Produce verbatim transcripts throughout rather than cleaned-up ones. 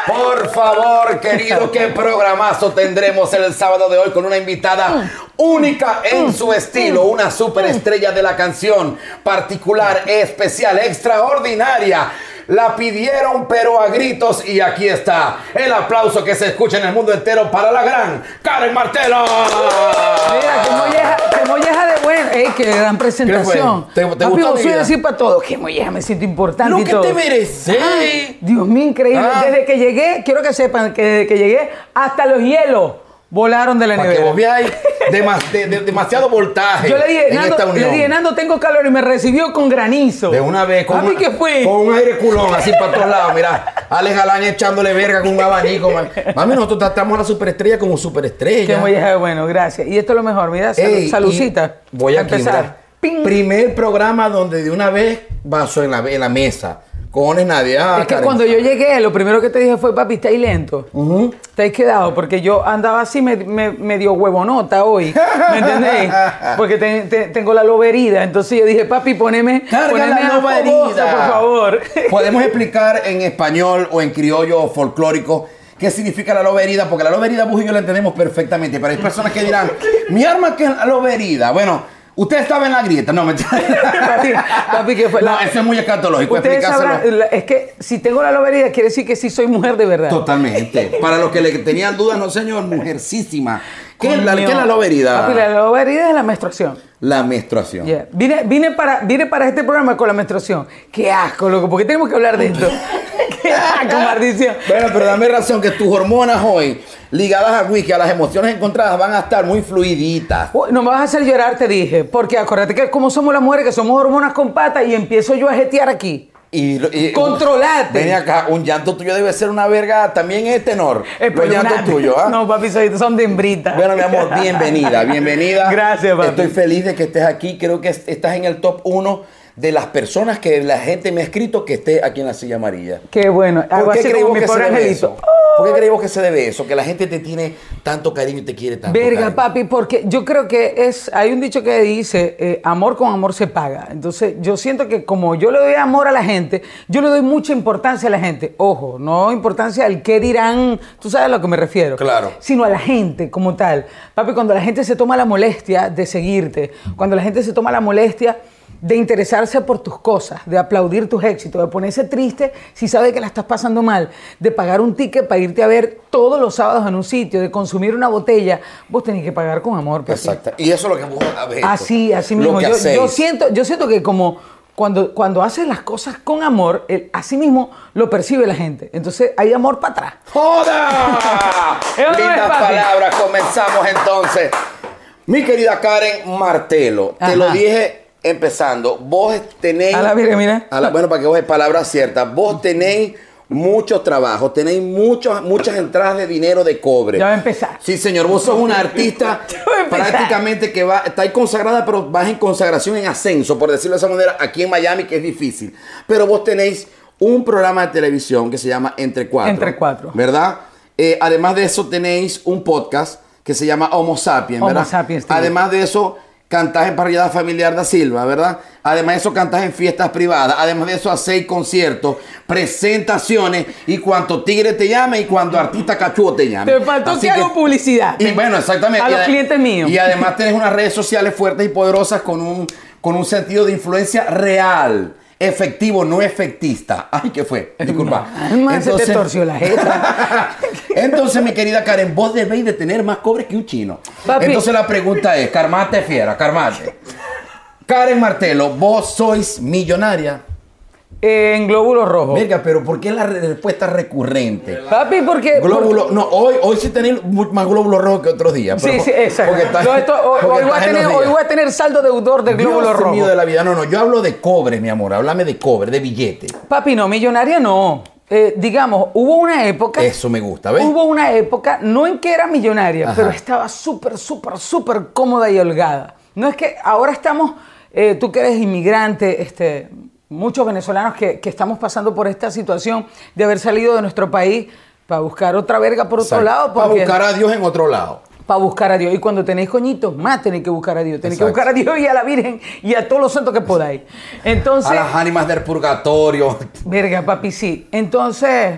Por favor, querido, qué programazo tendremos el sábado de hoy con una invitada única en su estilo, una superestrella de la canción, particular, especial, extraordinaria. La pidieron pero a gritos y aquí está el aplauso que se escucha en el mundo entero para la gran Karen Martelo. Mira, qué molleja, qué molleja de buena. Ey, qué gran presentación. ¿Qué fue? ¿Te, te Papi, gustó yo soy así para todo. Qué molleja, me siento importante Lo y que todo. te mereces. Ay, Dios mío, increíble. Ah. Desde que llegué, quiero que sepan que desde que llegué, hasta los hielos volaron de la Para nevera. que vos veáis demas, de, de, demasiado voltaje. Yo le dije, en Nando, esta unión. le dije, Nando, tengo calor y me recibió con granizo. De una vez, con, ¿A mí una- qué fue? con un aire culón, así para todos lados. Mira, Alex Galán echándole verga con un abanico. Mami, mami nosotros tratamos a la superestrella como superestrella. Qué molleja de bueno, gracias. Y esto es lo mejor, mira, sal- Ey, salucita. y Voy a aquí, empezar. mira. Ping. Primer programa donde de una vez vaso en la, en la mesa. Cojones nadie. Ah, Es que Karen. cuando yo llegué, lo primero que te dije fue, papi, estáis lento. Ujú. Estáis quedado, porque yo andaba así me, me, medio huevonota hoy. ¿Me entendéis? Porque te- te- tengo la loba herida. Entonces yo dije, papi, poneme, Carga poneme la a loba fogosa, herida. por favor. Podemos explicar en español o en criollo o folclórico qué significa la loba herida, porque la loba herida vos y yo la entendemos perfectamente, pero hay personas que dirán, mi arma que es la loba herida. Bueno, usted estaba en la grieta. No, me papi, papi, que fue No, la- eso es muy escatológico. Ustedes Explicárselo. sabrán, la- es que si tengo la loba herida, quiere decir que sí soy mujer de verdad. Totalmente. Para los que le tenían dudas, no señor, mujercísima. ¿Qué es la, Coño. qué es la loba herida? Papi, la loba herida es la menstruación. La menstruación. Yeah. Vine, vine, para, vine para este programa con la menstruación. Qué asco, loco. ¿Por qué tenemos que hablar de esto? Qué asco, maldición. Bueno, pero dame razón que tus hormonas hoy, ligadas al whisky, a las emociones encontradas, van a estar muy fluiditas. Uy, no me vas a hacer llorar, te dije. Porque acuérdate que como somos las mujeres, que somos hormonas con patas y empiezo yo a jetear aquí. Y, y- Controlate. Ven acá, un llanto tuyo debe ser una verga, también es tenor. Los Espeluznante. llantos tuyos, ¿ah? No, papi, soy- son de hembrita. Bueno, mi amor, bienvenida, bienvenida. Gracias, papi. Estoy feliz de que estés aquí. Creo que es- estás en el top uno de las personas que la gente me ha escrito que esté aquí en la silla amarilla. Qué bueno. Algo ¿Por qué así creemos como mi que se pobre debe angelito. eso? ¿Por qué creemos que se debe eso? Que la gente te tiene tanto cariño y te quiere tanto. Verga, cariño. papi, porque yo creo que es, hay un dicho que dice, eh, amor con amor se paga. Entonces, yo siento que como yo le doy amor a la gente, yo le doy mucha importancia a la gente. Ojo, no importancia al qué dirán, tú sabes a lo que me refiero. Claro. Sino a la gente como tal. Papi, cuando la gente se toma la molestia de seguirte, cuando la gente se toma la molestia de interesarse por tus cosas, de aplaudir tus éxitos, de ponerse triste si sabe que la estás pasando mal, de pagar un ticket para irte a ver todos los sábados en un sitio, de consumir una botella, vos tenés que pagar con amor, papi. Exacto. Y eso es lo que vos habéis hecho. Así, así Lo mismo. que Yo, hacéis. yo siento, yo siento que como cuando, cuando haces las cosas con amor, el- así mismo lo percibe la gente. Entonces hay amor para atrás. ¡Joda! Eso no es, Lindas papi. palabras. Comenzamos entonces. Mi querida Karen Martelo, te Ajá. lo dije empezando. Vos tenéis... A la virgen, mira. a la- bueno, para que vos palabras ciertas. Vos tenéis muchos trabajos, tenéis muchos, muchas entradas de dinero de cobre. Ya va a empezar. Sí, señor. Vos sos una artista Ya va a empezar. prácticamente que va, está ahí consagrada, pero vas en consagración en ascenso, por decirlo de esa manera, aquí en Miami, que es difícil. Pero vos tenéis un programa de televisión que se llama Entre Cuatro. Entre Cuatro. ¿Verdad? Eh, además de eso, tenéis un podcast que se llama Homo Sapiens, Homo ¿verdad? Sapiens, sí. Además de eso, cantás en parrillada familiar da Silva, ¿verdad? Además de eso, cantás en fiestas privadas. Además de eso, hacéis conciertos, presentaciones y cuanto tigre te llame y cuando artista cachudo te llame. Te faltó Así que hago publicidad. Y bueno, exactamente. A Y los ade- clientes míos. Y además tenés unas redes sociales fuertes y poderosas con un, con un sentido de influencia real. Efectivo, no efectista. Ay, ¿qué fue? Disculpa. Man, se te torció la jeta. Entonces, mi querida Karen, vos debéis de tener más cobre que un chino. Papi. Entonces la pregunta es, calmate, fiera, calmate. Karen Martelo, vos sois millonaria. Eh, en glóbulos rojos. Verga, pero ¿por qué la re- respuesta recurrente? Papi, porque... Glóbulo, no, hoy, hoy sí tenéis mu- más glóbulos rojos que otros días. Sí, pero- sí, exacto. porque estás- No, esto- hoy, porque hoy voy a estás en tener, los hoy días. voy a tener saldo deudor de glóbulos Dios mío rojos. de la vida. No, no, yo hablo de cobre, mi amor. Háblame de cobre, de billete. Papi, no, millonaria no. Eh, digamos, hubo una época... Eso me gusta, ¿ves? Hubo una época, no en que era millonaria, Ajá. pero estaba súper, súper, súper cómoda y holgada. No es que ahora estamos, eh, tú que eres inmigrante, este, muchos venezolanos que, que estamos pasando por esta situación de haber salido de nuestro país para buscar otra verga por otro Exacto. lado. Para porque- buscar a Dios en otro lado. Para buscar a Dios. Y cuando tenéis coñitos, más tenéis que buscar a Dios. Tenéis que Exacto. buscar a Dios y a la Virgen y a todos los santos que podáis. Entonces, A las ánimas del purgatorio. verga, papi, sí. Entonces,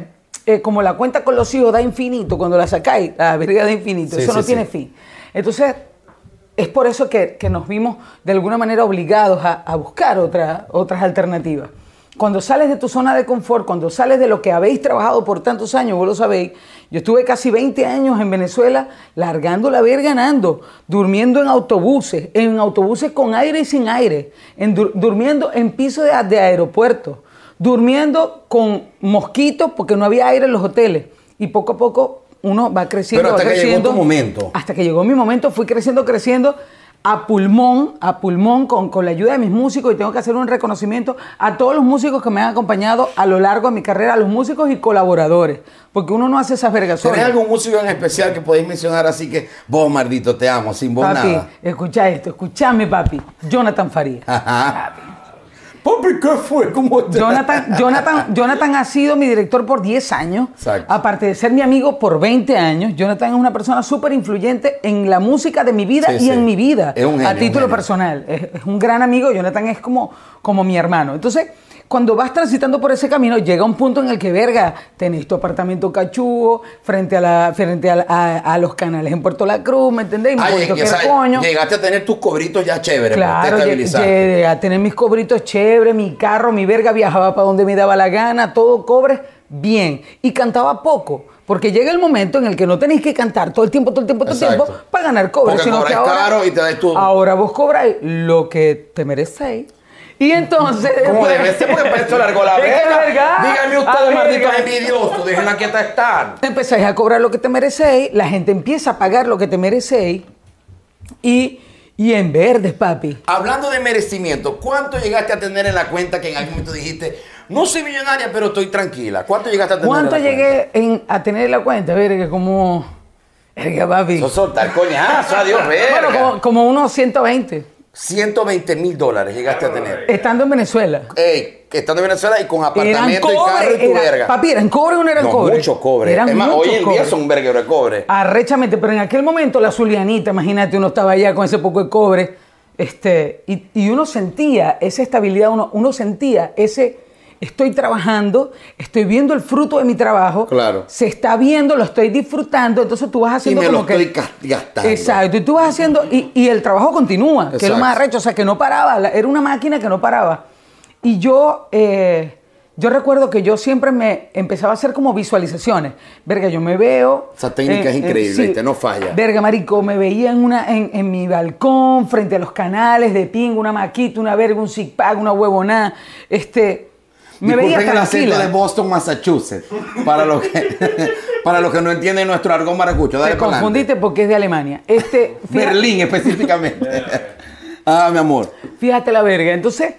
eh, como la cuenta con los hijos da infinito, cuando la sacáis, la verga da infinito, Sí, eso sí, no sí. tiene fin. Entonces, es por eso que, que nos vimos de alguna manera obligados a, a buscar otra, otras alternativas. Cuando sales de tu zona de confort, cuando sales de lo que habéis trabajado por tantos años, vos lo sabéis, yo estuve casi veinte años en Venezuela largando la verga ganando, durmiendo en autobuses, en autobuses con aire y sin aire, en, dur- durmiendo en pisos de, de aeropuertos, durmiendo con mosquitos porque no había aire en los hoteles. Y poco a poco uno va creciendo, Pero hasta va que llegó creciendo. tu momento. Hasta que llegó mi momento, fui creciendo, creciendo a pulmón, a pulmón, con, con la ayuda de mis músicos, y tengo que hacer un reconocimiento a todos los músicos que me han acompañado a lo largo de mi carrera, a los músicos y colaboradores, porque uno no hace esas vergas solas. ¿Tenés algún músico en especial que podéis mencionar así que vos, Mardito, te amo, sin vos Papi, nada? escucha esto, escuchame, papi. Jonathan Farías. Ajá. Papi, ¿qué fue? ¿Cómo te... Jonathan, Jonathan, Jonathan ha sido mi director por diez años. Exacto. Aparte de ser mi amigo por veinte años, Jonathan es una persona súper influyente en la música de mi vida Sí, y sí. en mi vida. Es un genio, a un título genio. personal. Es, es un gran amigo. Jonathan es como, como mi hermano. Entonces, cuando vas transitando por ese camino, llega un punto en el que, verga, tenés tu apartamento cachudo frente a, la, frente a, la- a- a los canales en Puerto La Cruz, ¿me entendés? Y Ay, Puerto que, o sea, Quercoño. llegaste a tener tus cobritos ya chéveres, Claro, pues, te llegué estabilizaste. llegué a tener mis cobritos chéveres, mi carro, mi verga, viajaba para donde me daba la gana, todo cobre, bien. Y cantaba poco, porque llega el momento en el que no tenéis que cantar todo el tiempo, todo el tiempo, todo el Exacto. tiempo para ganar cobre. Porque sino que cobráis ahora, caro y te dais tu- ahora vos cobráis lo que te merecéis. Y entonces... Como después- debe ser, porque para esto largó la Es que es verga. verdad. Díganme Ah, ustedes, malditos verga. envidiosos, déjenla quieta estar. Empezáis a cobrar lo que te merecéis, la gente empieza a pagar lo que te merecéis y, y en verdes, papi. Hablando de merecimiento, ¿cuánto llegaste a tener en la cuenta que en algún momento dijiste, no soy millonaria, pero estoy tranquila? ¿Cuánto llegaste a tener ¿Cuánto en la llegué en- a tener en la cuenta? Verga, como... Verga, papi. cuenta? Eso soltar coñazo, adiós, verga. Bueno, como, como unos ciento veinte. ciento veinte mil dólares llegaste a tener. Estando en Venezuela. Ey, que estando en Venezuela y con Eran apartamento y cobre. carro y tu era- verga. Papi, ¿eran cobre o no eran no, cobre? mucho cobre. Eran es más, mucho hoy en cobre. día son un verguero de cobre. Arrechamente, pero en aquel momento la Zulianita, imagínate, uno estaba allá con ese poco de cobre, este, y, y uno sentía esa estabilidad, uno, uno sentía ese, estoy trabajando, estoy viendo el fruto de mi trabajo, Claro. se está viendo, lo estoy disfrutando, entonces tú vas Y haciendo me lo como que... estoy gas- gastando. Exacto, y tú vas haciendo, y, y el trabajo continúa, que es lo Exacto. más arrecho, o sea, que no paraba, la- era una máquina que no paraba. Y yo, eh, yo recuerdo que yo siempre me empezaba a hacer como visualizaciones. Verga, yo me veo... Esa técnica es increíble, ¿viste? No falla. Verga, marico, me veía en, una, en, en mi balcón, frente a los canales de ping, una maquita, una verga, un zig pack, una huevonada, este... Me veía Disculpen el acento tranquila. de Boston, Massachusetts. Para los que, para los que no entienden nuestro argón maracucho. Dale Te pa'lante. confundiste porque es de Alemania. Este, fíjate- Berlín específicamente. Ah, mi amor. Fíjate la verga. Entonces,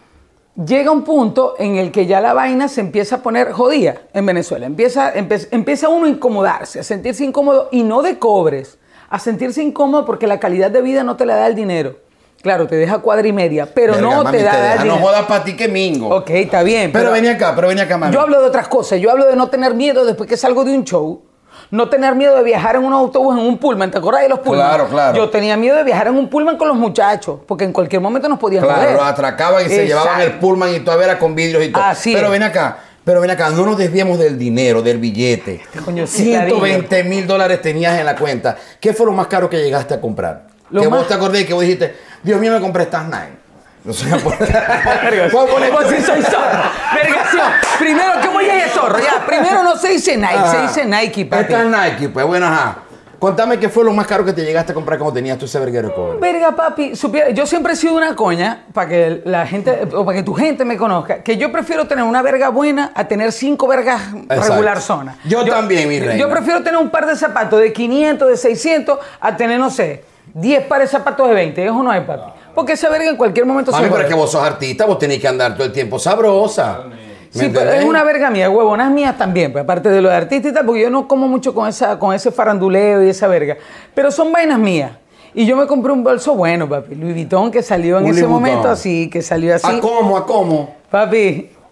llega un punto en el que ya la vaina se empieza a poner jodida en Venezuela. Empieza, empe- empieza uno a incomodarse, a sentirse incómodo, y no de cobres, a sentirse incómodo porque la calidad de vida no te la da el dinero. Claro, te deja cuadra y media, pero Verga, no mami, te da el deja, dinero. No jodas para ti que mingo. Ok, está bien. Pero, vení acá, pero vení acá, mami. Yo hablo de otras cosas. Yo hablo de no tener miedo después que salgo de un show. No tener miedo de viajar en un autobús, en un pullman. ¿Te acordás de los pullman? Claro, claro. Yo tenía miedo de viajar en un pullman con los muchachos, porque en cualquier momento nos podían Claro, joder. los atracaban y se Exacto. llevaban el pullman y todavía era con vidrios y todo. Así pero es. ven acá, pero ven acá, no nos desviemos del dinero, del billete. coño, sí, ciento veinte mil dólares tenías en la cuenta. ¿Qué fue lo más caro que llegaste a comprar? Lo que más- vos te acordé que vos dijiste, Dios mío, me compré estas Nine. No sé, por... Verga, Voy a poner- vos sí soy zorro. Vergación. Primero, ¿cómo ya es zorro? Ya, primero no se dice Nike, Ajá. se dice Nike, papi. Estas Nike, pues bueno, ajá. Contame qué fue lo más caro que te llegaste a comprar cuando tenías tu ese verguero de cobre. Verga, papi, supiera, yo siempre he sido una coña, para que la gente, o para que tu gente me conozca, que yo prefiero tener una verga buena a tener cinco vergas Exacto. regular zona. Yo también, mi reina. Yo prefiero tener un par de zapatos de quinientos, de seiscientos, a tener, no sé, diez pares de zapatos de veinte. Eso no es, papi. Porque esa verga en cualquier momento Mami, se pero jode. es que vos sos artista, vos tenés que andar todo el tiempo sabrosa. ¿Me Sí, pero entendés? es una verga mía, huevonas mías también, pues, aparte de lo de artista y tal, porque yo no como mucho con, esa, con ese faranduleo y esa verga. Pero son vainas mías. Y yo me compré un bolso bueno, papi. Louis Vuitton, que salió en Un ese Louis momento Vuitton. así, que salió así. ¿A cómo? ¿A cómo? Papi,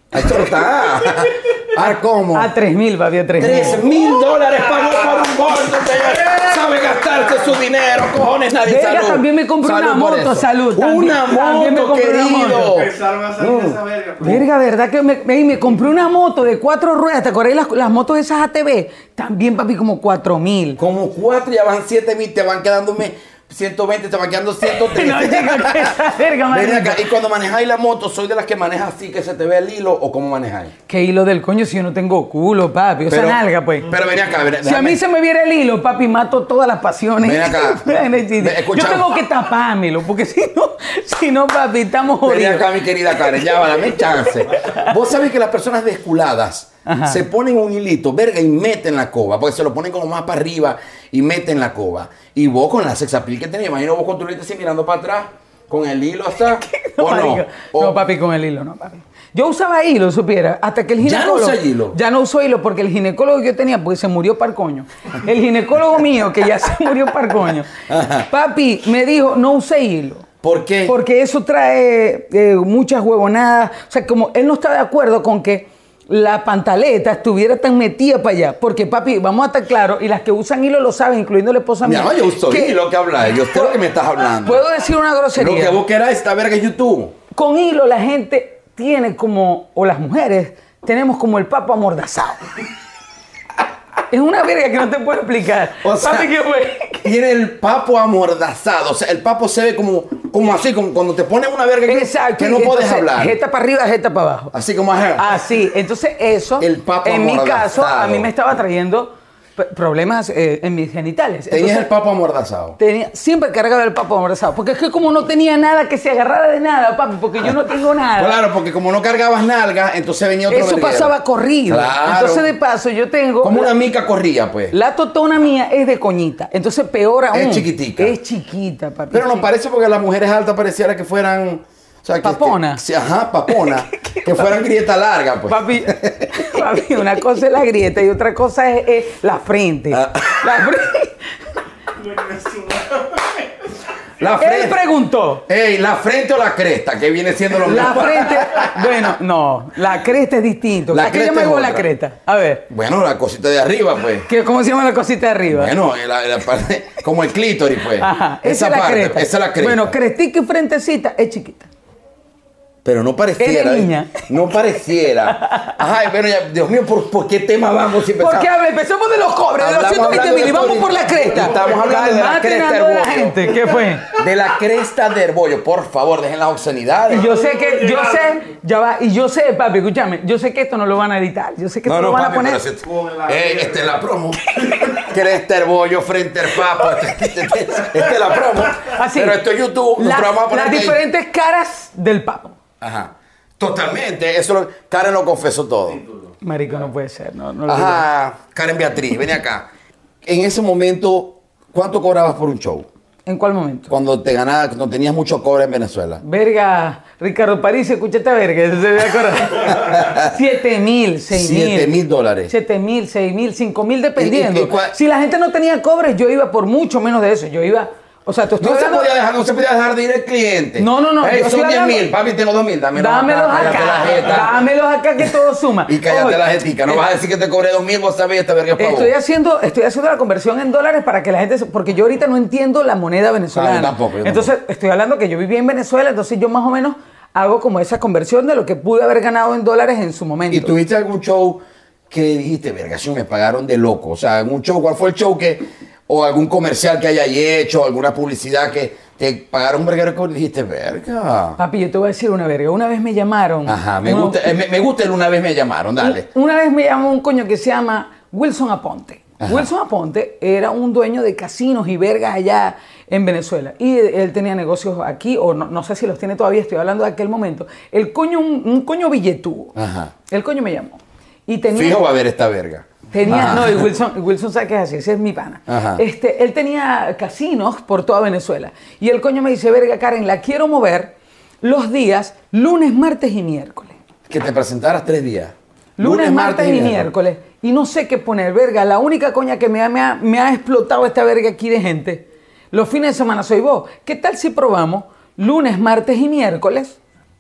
Esto está. ¿A cómo? A tres mil, papi, a tres mil. Tres mil dólares pagó por un gordo, señor. Sabe gastarse su dinero, cojones, nadie. Verga, Salud. también me compré Salud una por moto, eso. salud. También, Una también me moto, compré una querido. moto. Empezar va a salir esa verga. pues. Verga, ¿verdad que me, me, me compré una moto de cuatro ruedas? ¿Te acordás las, las motos esas A T V? También, papi, como cuatro mil. Como cuatro, ya van siete mil, te van quedándome ciento veinte, te van quedando ciento trece. No, chica, que esa verga, Ven marica. acá, y cuando manejáis la moto, ¿soy de las que manejas así, que se te ve el hilo, o cómo manejáis? ¿Qué hilo del coño si yo no tengo culo, papi? O sea, nalga, pues. Pero ven acá, ven, Si a mí se me viera el hilo, papi, mato todas las pasiones. Ven acá. Ven, Ve, escucha. Yo tengo que tapármelo, porque si no, si no, papi, estamos Ven jodidos. acá, mi querida Karen, ya va, dame chance. Vos sabés que las personas desculadas Ajá. se ponen un hilito, verga, y meten la coba, porque se lo ponen como más para arriba y meten la coba. Y vos con la sex appeal que tenés, imagino vos con tu hilito así mirando para atrás, con el hilo hasta, No, ¿o no? marica. O- No, papi, con el hilo, no, papi. Yo usaba hilo, supiera, hasta que el ¿Ya no ginecólogo... usa hilo? Ya no uso hilo, porque el ginecólogo que yo tenía, pues se murió par coño. El ginecólogo mío, que ya se murió par coño, Ajá. papi, me dijo, no use hilo. ¿Por qué? Porque eso trae eh, muchas huevonadas. O sea, como él no está de acuerdo con que la pantaleta estuviera tan metida para allá. Porque, papi, vamos a estar claros, y las que usan hilo lo saben, incluyendo la esposa mía. Mira, yo uso que- hilo que hablas, yo sé lo que me estás hablando. Puedo decir una Lo grosería. que vos queráis, esta verga es YouTube. Con hilo la gente tiene como, o las mujeres, tenemos como el papo amordazado. Es una verga que no te puedo explicar. O sea, Papi, ¿qué fue? tiene el papo amordazado. O sea, el papo se ve como, como así, como cuando te ponen una verga que, Exacto. que no y puedes entonces, hablar. Jeta para arriba, jeta para abajo. Así como ajá. Así, entonces eso, El papo en mi caso, amordazado. a mí me estaba trayendo p- problemas eh, en mis genitales. Tenías Entonces, el papo amordazado. tenía, siempre cargaba el papo amordazado, porque es que como no tenía nada que se agarrara de nada, papi, porque yo no tengo nada. Claro, porque como no cargabas nalgas, entonces venía otro Eso verguero. pasaba corrido. Claro. Entonces, de paso, yo tengo... Como la, una mica corría, pues. la totona mía es de coñita. Entonces, peor aún. Es chiquitica. Es chiquita, papi. Pero no Sí. parece porque las mujeres altas pareciera que fueran... O sea, que, Papona. que- sí, ajá, papona. que fueran grieta larga, pues. Papi, papi, una cosa es la grieta y otra cosa es, es la frente. Ah. La frente. La Él frente. preguntó. Ey, la frente o la cresta, que viene siendo lo La mismo. frente, bueno, no, la cresta es distinto. La ¿A qué cresta llama es vos la otra. cresta? A ver, Bueno, la cosita de arriba, pues. ¿qué, ¿cómo se llama la cosita de arriba? Bueno, la, la parte, como el clítoris, pues. Ajá, esa, es la parte, cresta. Esa es la cresta. Bueno, crestica y frentecita es chiquita. Pero no pareciera. Es de ¿eh? niña. No pareciera. Ay, bueno, ya, Dios mío, ¿por, por qué tema vamos si empezamos? Porque, a ver, empezamos de los cobres, de los Hablamos ciento veinte hablando mil y de vamos esto por la ahorita. cresta. Estamos hablando de la Calmate, cresta Nando, del de la bollo. gente. ¿Qué fue? De la cresta del bollo, por favor, dejen las obscenidades. Y yo sé que, yo sé, ya va, y yo sé, papi, escúchame, yo sé que esto no lo van a editar, yo sé que esto lo van a poner. pero si- Con la- Ey, esta es la promo. Cresta el bollo frente al papo. Esta este, este, este es la promo. Así. Pero esto es YouTube. Las, nosotros vamos a poner las ahí. diferentes caras del papo. Ajá. Totalmente. Eso lo, Karen lo confesó todo. Marico, no puede ser, no, no lo digo. Ajá. Karen Beatriz, ven acá. En ese momento, ¿cuánto cobrabas por un show? ¿En cuál momento? Cuando te ganabas, cuando tenías mucho cobre en Venezuela. Verga, Ricardo París, escucha esta verga, eso se me acuerda. Siete mil, seis mil. Siete mil dólares. Siete mil, seis mil, cinco mil, dependiendo. ¿Y- y- y cuál- Si la gente no tenía cobres, yo iba por mucho menos de eso. Yo iba, o sea, tú estoy No se, hablando- podía dejar, no se podía dejar de ir el cliente. No, no, no, Ey, yo son estoy diez hablando- mil. Papi, tengo dos mil. Dámelos, Dámelos acá. Cállate la acá, jeta. dámelos acá que todo suma. Y cállate Oye, la jetica. No vas a decir que te cobré dos mil, vos sabés esta verga es para vos. Estoy haciendo, estoy haciendo la conversión en dólares para que la gente, se- porque yo ahorita no entiendo la moneda venezolana. Ah, yo tampoco, yo entonces, estoy hablando que yo vivía en Venezuela, entonces yo más o menos hago como esa conversión de lo que pude haber ganado en dólares en su momento. ¿Y tuviste algún show que dijiste, vergación, me pagaron de loco? O sea, algún show, ¿cuál fue el show que, o algún comercial que hayas hecho, alguna publicidad que te pagaron un verguero que dijiste, verga? Papi, yo te voy a decir una verga. Una vez me llamaron. Ajá, me uno- gusta, eh, me, me gusta el una vez me llamaron, dale. Una vez me llamó un coño que se llama Wilson Aponte. Ajá. Wilson Aponte era un dueño de casinos y vergas allá en Venezuela. Y él tenía negocios aquí, o no, no sé si los tiene todavía, estoy hablando de aquel momento. El coño, un, un coño billetudo. Ajá. El coño me llamó. Y tenía... Fijo va a ver esta verga. Tenía, Ajá. no, y Wilson, Wilson sabe que es así, ese es mi pana. Ajá. Este, él tenía casinos por toda Venezuela. Y el coño me dice, verga, Karen, la quiero mover los días lunes, martes y miércoles. Que te presentaras tres días. Lunes, martes, y miércoles. Y no sé qué poner, verga. La única coña que me ha, me ha, me ha explotado esta verga aquí de gente. Los fines de semana soy vos. ¿Qué tal si probamos lunes, martes y miércoles?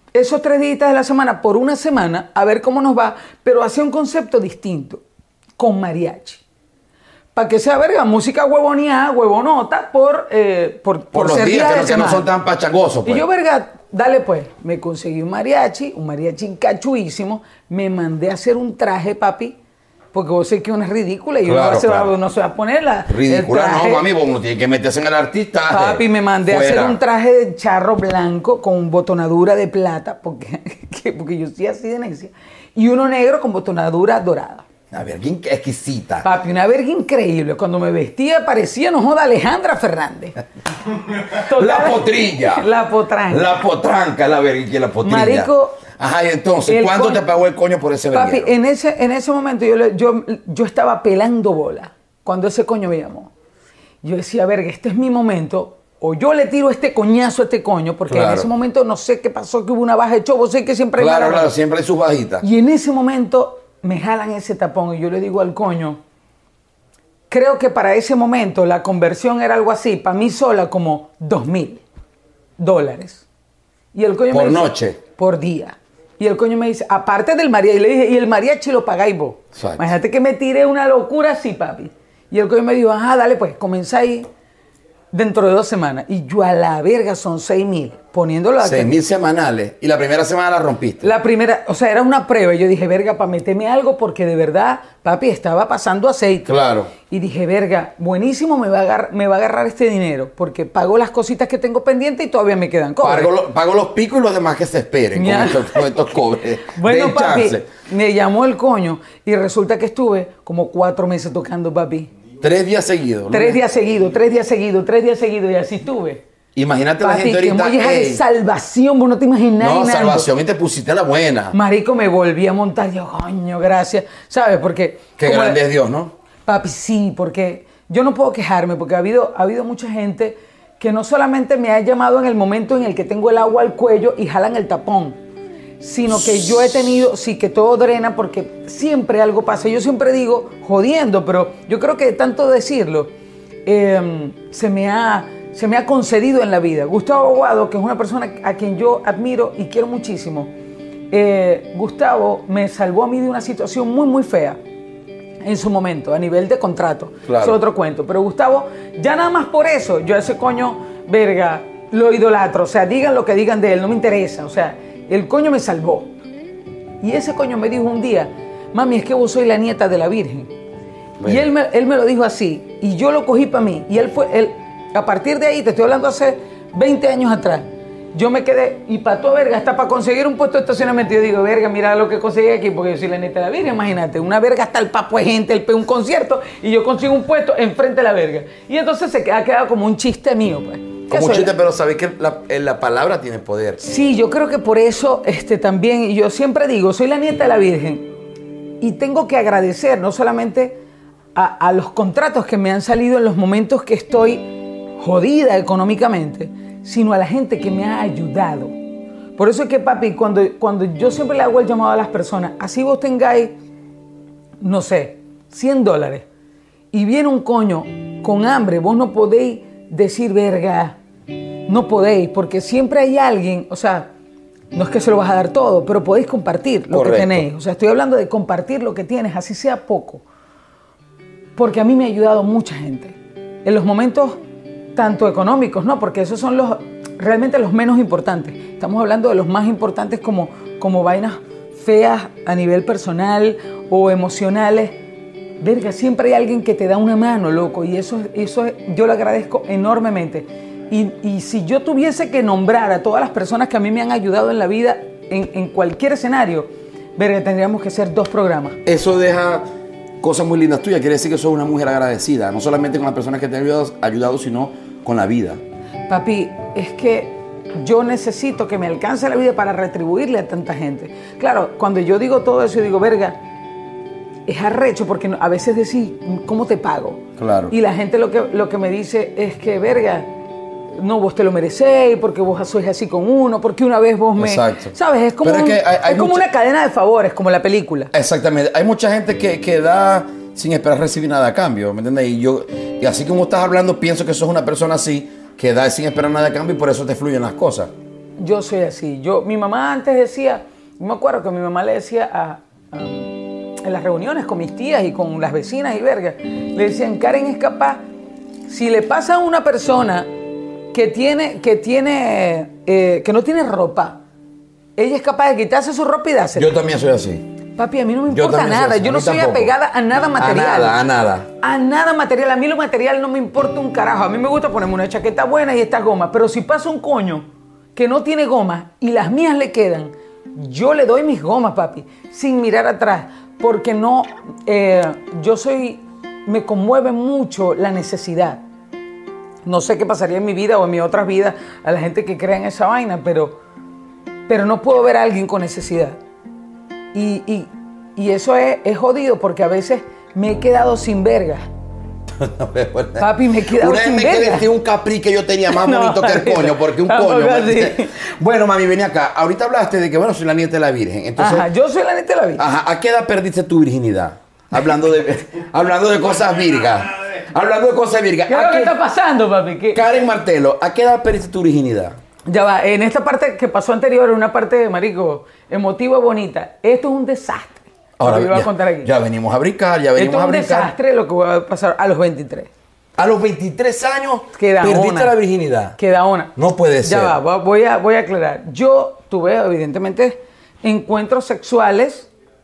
esos tres días de la semana por una semana, a ver cómo nos va, pero hacia un concepto distinto, con mariachi. Para que sea, verga, música huevoneada, huevonota, por, eh, por, por, Por los ser días día que de no, que no semana. son tan pachangosos, pues. Y yo, verga, dale pues, me conseguí un mariachi, un mariachi cachuísimo, me mandé a hacer un traje, papi, porque vos sé que uno es ridícula y Claro, uno, se claro. va, uno se va a poner la, Ridícula, el traje. no, mami, vos no tienes que meterse en el artista. Papi, me mandé a Fuera. hacer un traje de charro blanco con botonadura de plata, porque, que- porque yo soy así de necia, y uno negro con botonadura dorada. A ver, qué exquisita. Papi, una verga increíble. Cuando me vestía parecía, no joda, Alejandra Fernández. La potrilla. La potranca. La potranca, la verga, la potrilla. Marico, Ajá, y entonces, el ¿cuánto coño- te pagó el coño por ese Papi, verguero? en ese, en ese momento yo, le- yo, yo estaba pelando bola cuando ese coño me llamó. Yo decía, verga, este es mi momento. O yo le tiro este coñazo a este coño, porque Claro. en ese momento no sé qué pasó, que hubo una baja de show. Vos sé que siempre hay Claro, mala claro, baja. siempre hay sus bajitas. Y en ese momento me jalan ese tapón y yo le digo al coño, creo que para ese momento la conversión era algo así, para mí sola como dos mil dólares. Y el coño Por me dice, noche. Por día. Y el coño me dice, aparte del mariachi, y le dije, y el mariachi lo pagáis vos. Exacto. Imagínate que me tiré una locura así, papi. Y el coño me dijo, ajá, dale pues, comenzáis dentro de dos semanas. Y yo a la verga son seis mil, poniéndolo aquí. Seis mil semanales. Y la primera semana la rompiste. La primera, o sea, era una prueba. Yo dije, verga, para meterme algo, porque de verdad, papi, estaba pasando aceite. Claro. Y dije, verga, buenísimo, me va a agarrar, me va a agarrar este dinero, porque pago las cositas que tengo pendientes y todavía me quedan cobres. Pago, lo- pago los picos y los demás que se esperen Ya. con estos, con estos cobres. Bueno, Den papi, chance. me llamó el coño y resulta que estuve como cuatro meses tocando, papi. Tres días seguidos. ¿no? Tres días seguidos, tres días seguidos, tres días seguidos, y así estuve. Imagínate la Papi, gente que ahorita. molleja de ey, salvación, vos no te imaginas. no, Nando. salvación y te pusiste la buena. Marico, me volví a montar. Yo, coño, gracias. ¿Sabes? Porque... Qué como grande la- es Dios, ¿no? Papi, sí, porque yo no puedo quejarme, porque ha habido, ha habido mucha gente que no solamente me ha llamado en el momento en el que tengo el agua al cuello y jalan el tapón, sino que yo he tenido, sí, que todo drena, porque siempre algo pasa. Yo siempre digo, jodiendo, pero yo creo que de tanto decirlo, eh, se, me ha, se me ha concedido en la vida. Gustavo Aguado, que es una persona a quien yo admiro y quiero muchísimo, eh, Gustavo me salvó a mí de una situación muy, muy fea en su momento, a nivel de contrato. Claro. Eso es otro cuento. Pero Gustavo, ya nada más por eso, yo a ese coño, verga, lo idolatro. O sea, digan lo que digan de él, no me interesa. O sea, el coño me salvó. Y ese coño me dijo un día, mami, es que vos soy la nieta de la Virgen. Bueno. Y él me, él me lo dijo así, y yo lo cogí para mí. Y él fue, él, a partir de ahí, te estoy hablando hace veinte años atrás, yo me quedé, y para todo verga, hasta para conseguir un puesto de estacionamiento, yo digo, verga, mira lo que conseguí aquí, porque yo soy la nieta de la Virgen, imagínate, una verga hasta el papo de gente, el pe un concierto, y yo consigo un puesto enfrente de la verga. Y entonces se ha quedado como un chiste mío, pues. ¿Qué Como un soy? chiste, pero sabéis que la, eh, la palabra tiene poder. Sí, yo creo que por eso este, también, y yo siempre digo, soy la nieta de la Virgen y tengo que agradecer no solamente a, a los contratos que me han salido en los momentos que estoy jodida económicamente, sino a la gente que me ha ayudado. Por eso es que, papi, cuando, cuando yo siempre le hago el llamado a las personas, así vos tengáis, no sé, cien dólares y viene un coño con hambre, vos no podéis decir, verga, no podéis, porque siempre hay alguien, o sea, no es que se lo vas a dar todo, pero podéis compartir lo Correcto. que tenéis. O sea, estoy hablando de compartir lo que tienes, así sea poco. Porque a mí me ha ayudado mucha gente. En los momentos tanto económicos, ¿no? Porque esos son los realmente los menos importantes. Estamos hablando de los más importantes como, como vainas feas a nivel personal o emocionales. Verga, siempre hay alguien que te da una mano, loco, y eso, eso yo lo agradezco enormemente. Y, y si yo tuviese que nombrar a todas las personas que a mí me han ayudado en la vida, en, en cualquier escenario, verga, tendríamos que hacer dos programas. Eso deja cosas muy lindas tuyas. Quiere decir que sos una mujer agradecida, no solamente con las personas que te han ayudado, ayudado sino con la vida. Papi, es que yo necesito que me alcance la vida para retribuirle a tanta gente. Claro, cuando yo digo todo eso, yo digo, verga, es arrecho porque a veces decís, ¿cómo te pago? Claro. Y la gente lo que, lo que me dice es que, verga, no, vos te lo merecéis, porque vos sois así con uno, porque una vez vos me... Exacto. ¿Sabes? Es como, Pero un- es que hay- hay es como mucha- una cadena de favores, como la película. Exactamente. Hay mucha gente que, que da sin esperar recibir nada a cambio, ¿me entiendes? Y yo, y así como estás hablando, pienso que sos una persona así, que da sin esperar nada a cambio y por eso te fluyen las cosas. yo soy así. Yo, mi mamá antes decía, yo me acuerdo que mi mamá le decía a, a, en las reuniones con mis tías y con las vecinas y verga, le decían, Karen es capaz, si le pasa a una persona que tiene, que tiene, eh, que no tiene ropa, ella es capaz de quitarse su ropa y dársela. Yo también soy así. Papi, a mí no me Yo importa también soy nada. así, Yo a no mí soy tampoco. apegada a nada material. A nada, a nada. A nada material. A mí lo material no me importa un carajo. A mí me gusta ponerme una chaqueta buena y estas gomas. Pero si pasa un coño que no tiene gomas y las mías le quedan, yo le doy mis gomas, papi, sin mirar atrás. Porque no, eh, yo soy, me conmueve mucho la necesidad. No sé qué pasaría en mi vida o en mis otras vidas a la gente que crea en esa vaina, pero, pero no puedo ver a alguien con necesidad. Y, y, y eso es, es jodido porque a veces me he quedado sin verga. Papi, me he quedado Una sin vez me verga. quedé un capri que yo tenía más No, bonito que el coño, porque un tampoco coño. así. Bueno, mami, ven acá. Ahorita hablaste de que, bueno, soy la nieta de la Virgen. Entonces, Ajá, yo soy la neta de la vida. ajá, ¿a qué edad perdiste tu virginidad? Hablando de, hablando de cosas virgas. Hablando de cosas virgas. ¿Qué es ¿A lo que qué- está pasando, papi? ¿Qué? Karen Martelo, ¿a qué edad perdiste tu virginidad? Ya va, en esta parte que pasó anterior, una parte, marico, emotiva, bonita. Esto es un desastre. Ahora, lo que yo voy ya, a contar aquí. ya venimos a brincar, ya Esto venimos es a un brincar. desastre lo que voy a pasar a los veintitrés. A los veintitrés años Queda perdiste una. la virginidad. Queda una. No puede ser. Ya va, voy a, voy a aclarar. Yo tuve, evidentemente, encuentros sexuales.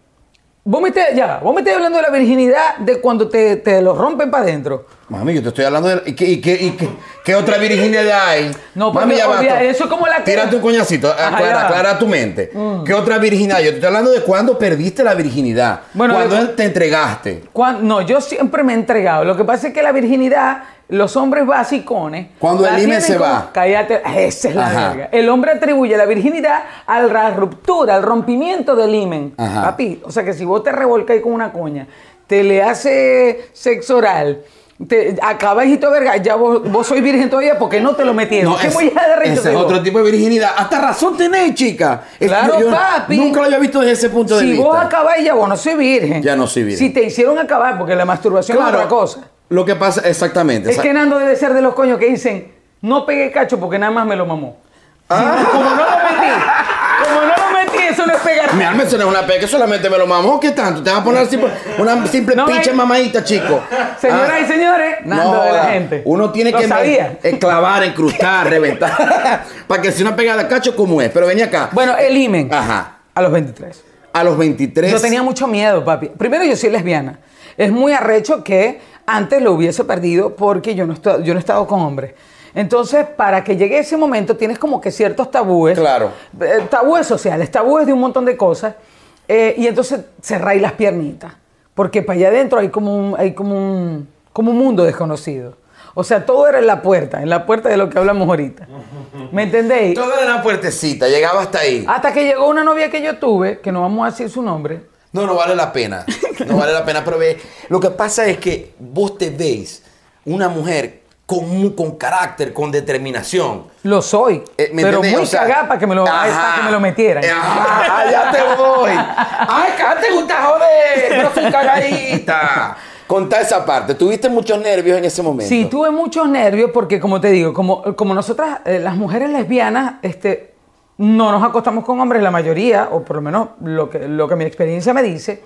Vos me estás, ya, vos me estás hablando de la virginidad de cuando te, te lo rompen para adentro. Mami, yo te estoy hablando de... ¿Y qué, y qué, y qué, qué otra virginidad hay? No, porque Mami, ya va, olvida, to- eso es como la que- Tírate un coñacito, Ajá, aclara, ya va. aclara tu mente. ¿Qué otra virginidad? Yo te estoy hablando de cuándo perdiste la virginidad. Bueno, cuando de- te entregaste. Cuan- no, yo siempre me he entregado. Lo que pasa es que la virginidad, los hombres basicones. Cuando la el himen tienen se como- va. Cállate, esa es la Ajá. verga. El hombre atribuye la virginidad a la ruptura, al rompimiento del himen. Ajá. Papi, o sea que si vos te revolcáis con una coña, te le hace sexo oral, te acabáis y todo verga, ya vos, vos sois virgen todavía porque no te lo metieron. No, ¿Qué es- voy a dar ese es otro tipo de virginidad. Hasta razón tenéis, chica. Es- Claro, yo- yo papi. Nunca lo había visto desde ese punto de Si vista. vos acabáis, ya vos no soy virgen. Ya no soy virgen. Si te hicieron acabar, porque la masturbación es otra cosa. Lo que pasa, exactamente. Es que Nando debe ser de los coños que dicen, no pegué cacho porque nada más me lo mamó. Ah. Si- como no lo metí, como no lo metí, eso no es pegar. Mi alma, eso no es una pe que solamente me lo mamó. ¿Qué tanto? Te vas a poner simple- una simple No, pinche ven. mamadita, chico. Señoras Ah. y señores, Nando No, de la joda. gente. Uno tiene Lo que sabía. eh, clavar, encrustar, reventar. Para que sea una pegada de cacho como es. Pero vení acá. Bueno, el himen. Ajá. A los veintitrés. A los veintitrés. Yo tenía mucho miedo, papi. Primero, yo soy lesbiana. Es muy arrecho que antes lo hubiese perdido porque yo no, estoy, yo no he estado con hombres. Entonces, para que llegue ese momento, tienes como que ciertos tabúes. Claro. Eh, tabúes sociales, tabúes de un montón de cosas. Eh, y entonces cerráis las piernitas. Porque para allá adentro hay como un, hay como un, como un mundo desconocido. O sea, todo era en la puerta, en la puerta de lo que hablamos ahorita. ¿Me entendéis? Todo era una puertecita, llegaba hasta ahí. Hasta que llegó una novia que yo tuve, que no vamos a decir su nombre. No, no vale la pena. No vale la pena, pero ve, lo que pasa es que vos te veis una mujer con, mu- con carácter, con determinación. Lo soy, Eh, ¿me pero entendés? muy O sea, cagada para que me lo, ajá. para que me lo metieran. Ajá, ya te voy. Ay, acá te gusta joder, pero soy cagadita. Contá esa parte. ¿Tuviste muchos nervios en ese momento? Sí, tuve muchos nervios porque, como te digo, como, como nosotras, eh, las mujeres lesbianas, este, no nos acostamos con hombres, la mayoría, o por lo menos lo que, lo que mi experiencia me dice,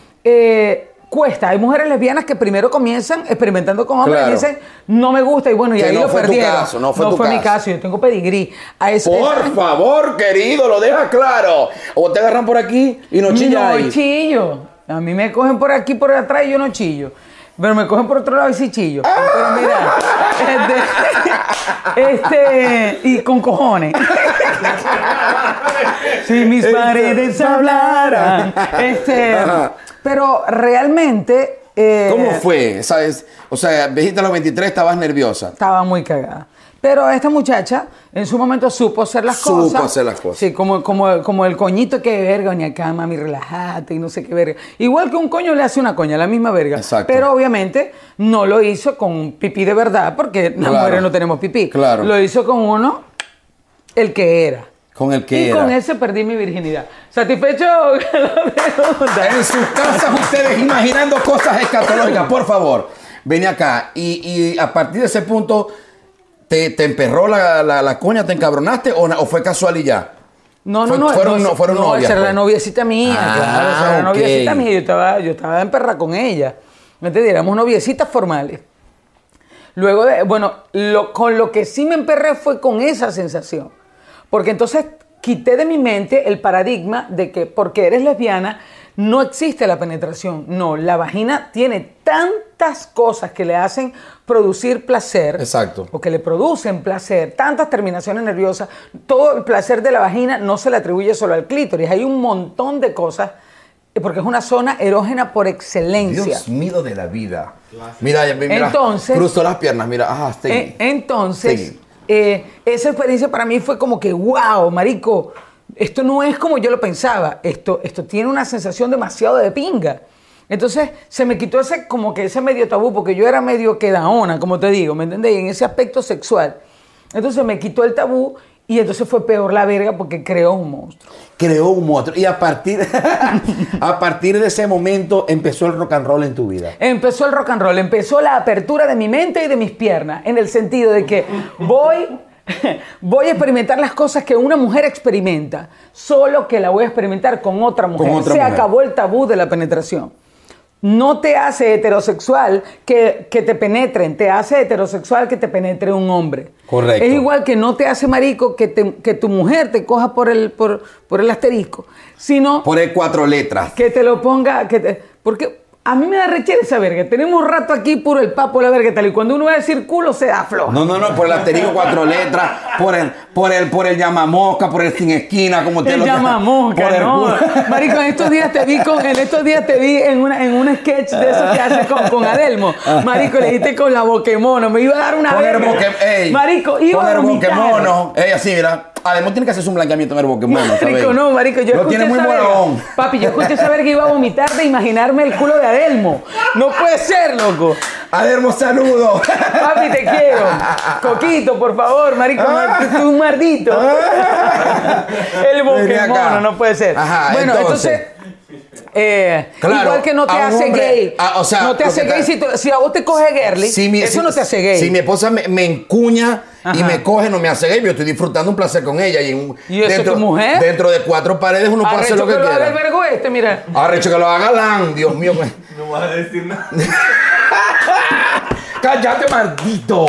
eh, cuesta. Hay mujeres lesbianas que primero comienzan experimentando con hombres Claro. y dicen, no me gusta, y bueno, y Que ahí no lo fue tu perdieron. caso, no fue tu mi caso. caso, yo tengo pedigrí. A eso, Por esa- favor, querido, lo deja claro. O te agarran por aquí y no chillas ahí. No chillo. A mí me cogen por aquí, por atrás y yo no chillo. Pero me cogen por otro lado y sí chillo. Pero mira, este, este, y con cojones. Si mis paredes hablaran. Este, Ajá. pero realmente... eh, ¿Cómo fue? ¿Sabes? O sea, vejita a los veintitrés, estabas nerviosa. Estaba muy cagada. Pero esta muchacha en su momento supo hacer las Supo cosas. hacer las cosas. Sí, como, como, como el coñito que verga, ni acá, mami, relájate y no sé qué verga. Igual que un coño le hace una coña, la misma verga. Exacto. Pero obviamente no lo hizo con pipí de verdad, porque las Claro. mujeres no tenemos pipí. Claro. Lo hizo con uno, el que era. Con el que y era. con ese perdí mi virginidad. ¿Satisfecho con la pregunta? En sus casas ustedes imaginando cosas escatológicas, por favor. Ven acá. Y, y a partir de ese punto, ¿te, te emperró la, la, la coña, te encabronaste o, o fue casual y ya? No, Fue- no, no. fueron- no, no, fueron no, novias, esa era pues. la noviecita mía, Ah, claro. Esa era la ok. noviecita mía. Yo estaba, yo estaba en perra con ella. ¿Me entiendes? Éramos noviecitas formales. Luego de, bueno, lo, con lo que sí me emperré fue con esa sensación. Porque entonces quité de mi mente el paradigma de que porque eres lesbiana no existe la penetración. No, la vagina tiene tantas cosas que le hacen producir placer. Exacto. O que le producen placer, tantas terminaciones nerviosas. Todo el placer de la vagina no se le atribuye solo al clítoris. Hay un montón de cosas, eh, porque es una zona erógena por excelencia. Dios mío de la vida. Mira, mira, Entonces- cruzó las piernas, mira, ajá, seguí. Eh, entonces, Seguí. eh, esa experiencia para mí fue como que, wow, marico, esto no es como yo lo pensaba. Esto, esto tiene una sensación demasiado de pinga. Entonces, se me quitó ese, como que ese medio tabú, porque yo era medio quedaona, como te digo, ¿me entendés? En ese aspecto sexual. Entonces, me quitó el tabú y entonces fue peor la verga porque creó un monstruo. Creó un monstruo. Y a partir, a partir de ese momento empezó el rock and roll en tu vida. Empezó el rock and roll, empezó la apertura de mi mente y de mis piernas, en el sentido de que voy, voy a experimentar las cosas que una mujer experimenta, solo que la voy a experimentar con otra mujer. Con otra Se mujer. acabó el tabú de la penetración. No te hace heterosexual que, que te penetren, te hace heterosexual que te penetre un hombre. Correcto. Es igual que no te hace marico que, te- que tu mujer te coja por el, por, por el asterisco, sino Por el cuatro letras. que te lo ponga, que te- porque a mí me da rechera esa verga. Tenemos un rato aquí puro el papo, la verga tal, y cuando uno va a decir culo se da floja. No, no, no, por el asterisco cuatro letras, por el, por el, por el llamamosca, por el sin esquina, como te El lo llamamosca, por el no. culo. Marico, en estos días te vi con, en estos días te vi en una, en un sketch de esos que haces con, con Adelmo. Marico, le dijiste con la boquemono, me iba a dar una Poner verga. boque, ey, Marico, iba poner a vomitar. boquemono. Ey, así, mira. Además tiene que hacerse un blanqueamiento en el boquemono. Marico, ¿sabes? no, marico, yo Lo escuché tiene muy esa verga. buenón. Papi, yo escuché esa verga y iba a vomitar de imaginarme el culo de Adelmo. No puede ser, loco. Adelmo, saludo. Papi, te quiero. Coquito, por favor, marico, tú tú un mardito. El Vení acá. boquemono, no puede ser. Ajá, bueno, entonces. entonces, eh, Claro, igual que no te a un hace hombre- gay. ah, o sea, no te lo hace que gay te- si, tú- si a vos te coge girly. Si mi- eso si- no te hace gay. Si mi esposa me, me encuña y Ajá. me coge, no me hace gay. Yo estoy disfrutando un placer con ella. Y, en, ¿Y eso dentro, tu mujer? Dentro de cuatro paredes uno puede hacer Arrecho lo que, que lo haga el quiera. vergo este, mira. Arrecho que lo haga Galán, Dios mío. pues. No vas a decir nada. ¡Cállate, maldito!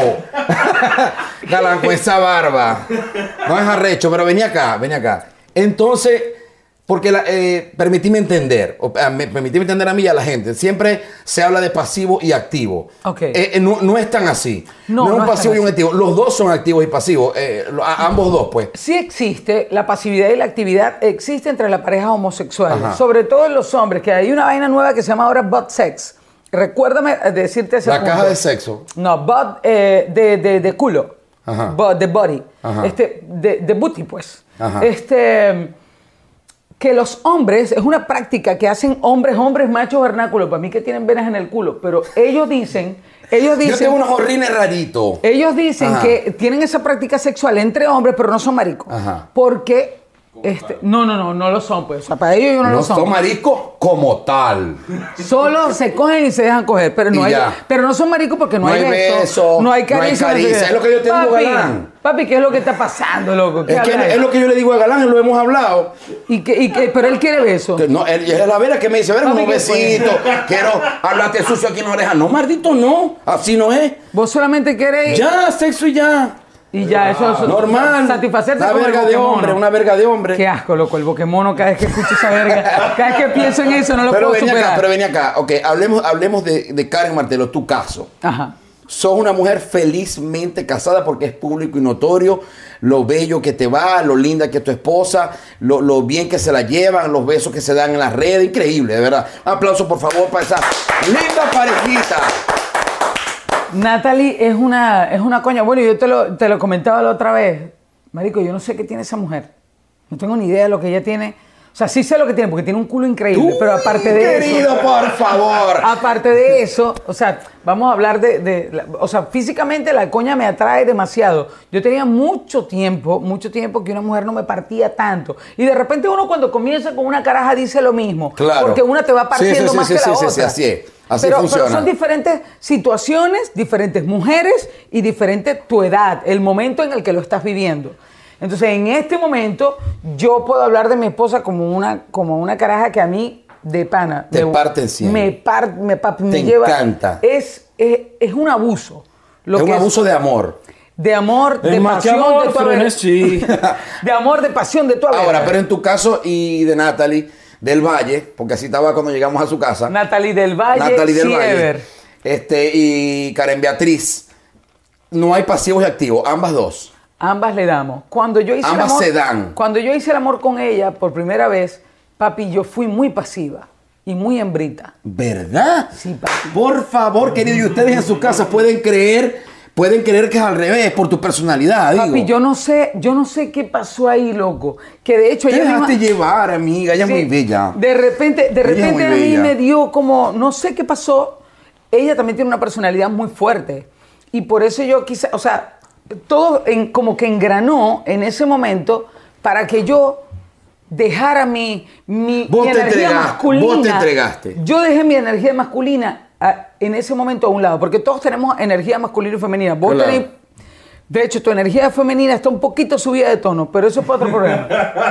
Galán, con esa barba. No es arrecho, pero vení acá, vení acá. Entonces, porque la, eh, permitime entender, o, eh, me- permitime entender a mí y a la gente. Siempre se habla de pasivo y activo. Ok. Eh, eh, no, no es tan así. No, No, es no un es tan pasivo y un así. activo. Los dos son activos y pasivos. eh, lo- a- ambos dos, pues. Sí existe la pasividad y la actividad, existe entre la pareja homosexual, Ajá. sobre todo en los hombres, que hay una vaina nueva que se llama ahora butt sex. Recuérdame eh, decirte ese La punto. caja de sexo. No, butt eh, de, de, de culo. Ajá. Butt, de body. Ajá. Este, de, de booty, pues. Ajá. Este, que los hombres, es una práctica que hacen hombres, hombres machos vernáculos, para mí que tienen venas en el culo, pero ellos dicen, ellos Yo dicen... tengo unos horrines raritos. Ellos dicen Ajá. que tienen esa práctica sexual entre hombres, pero no son maricos. Ajá. Porque, este, no, no, no, no lo son, pues. O sea, para ellos ellos no, No lo son. son mariscos como tal. Solo se cogen y se dejan coger, pero no Y hay, ya. pero no son maricos porque no, No hay hay beso, beso, no hay no hay caricia. sé caricia. qué. Es lo que yo te digo, Papi, Galán. Papi, ¿qué es lo que está pasando, loco? ¿Qué Es que hablas? es lo que yo le digo a Galán, lo hemos hablado. y que, y que- pero él quiere beso. Que No, él, él es la vera que me dice, ver, Papi, unos ¿qué besitos, quiero hablarte sucio aquí en la oreja. No, maldito, no. Así no es. Vos solamente querés Ya, sexo y ya. y ya, eso es Normal. satisfacerte Una con el verga de boquemono. hombre, una verga de hombre. Qué asco, loco, el boquemono, cada vez que escucho esa verga, cada vez que pienso en eso no lo Pero puedo vení superar. acá, pero vení acá. Ok, hablemos, hablemos de, de Karen Martelo, tu caso. Ajá. Sos una mujer felizmente casada porque es público y notorio lo bello que te va, lo linda que es tu esposa, lo, lo bien que se la llevan, los besos que se dan en las redes. Increíble, de verdad. Un aplauso, por favor, para esa linda parejita. Natalie es una, es una coña. Bueno, yo te lo, te lo comentaba la otra vez. Marico, yo no sé qué tiene esa mujer. No tengo ni idea de lo que ella tiene. O sea, sí sé lo que tiene, porque tiene un culo increíble. pero aparte de eso... Querido, por favor. Aparte de eso, o sea, vamos a hablar de, de la- o sea, físicamente la coña me atrae demasiado. Yo tenía mucho tiempo, mucho tiempo que una mujer no me partía tanto. Y de repente uno cuando comienza con una caraja dice lo mismo. Claro. Porque una te va partiendo Sí, sí, más sí, que sí, la sí, otra. sí, así es. Así pero, funciona. pero son diferentes situaciones, diferentes mujeres y diferente tu edad, el momento en el que lo estás viviendo. Entonces, en este momento, yo puedo hablar de mi esposa como una, como una caraja que a mí, de pana... Te me, parte en cien. Me parte, me, papi, me Te lleva... encanta. Es, es, es un abuso. Lo es que un abuso de amor. De amor, de Es más que pasión, amor, de tu haber- frenesí. De amor, de pasión, de tu haber. Ahora, pero en tu caso y de Natalie del Valle, porque así estaba cuando llegamos a su casa. Natalie del Valle, Natalie del Siever. Valle. Este, y Karen Beatriz. No hay pasivos y activos, ambas dos. Ambas le damos. Cuando yo hice Ambas el amor, se dan. Cuando yo hice el amor con ella por primera vez, papi, yo fui muy pasiva y muy hembrita. ¿Verdad? Sí, papi. Por favor, querido, y ustedes en sus casas pueden creer, pueden creer que es al revés, por tu personalidad, Papi, digo. yo no sé, yo no sé qué pasó ahí, loco. Que de hecho Te ella dejaste misma- llevar, amiga, ella Sí, es muy bella. De repente, de Ella es repente muy a mí bella. me dio como, no sé qué pasó. Ella también tiene una personalidad muy fuerte. Y por eso yo quise, o sea, todo en, como que engranó en ese momento para que yo dejara mi, mi, Vos mi te energía entregaste, masculina. vos te entregaste. Yo dejé mi energía masculina a- en ese momento a un lado, porque todos tenemos energía masculina y femenina. Vos Claro. tenés, de hecho, tu energía femenina está un poquito subida de tono, pero eso es para otro programa.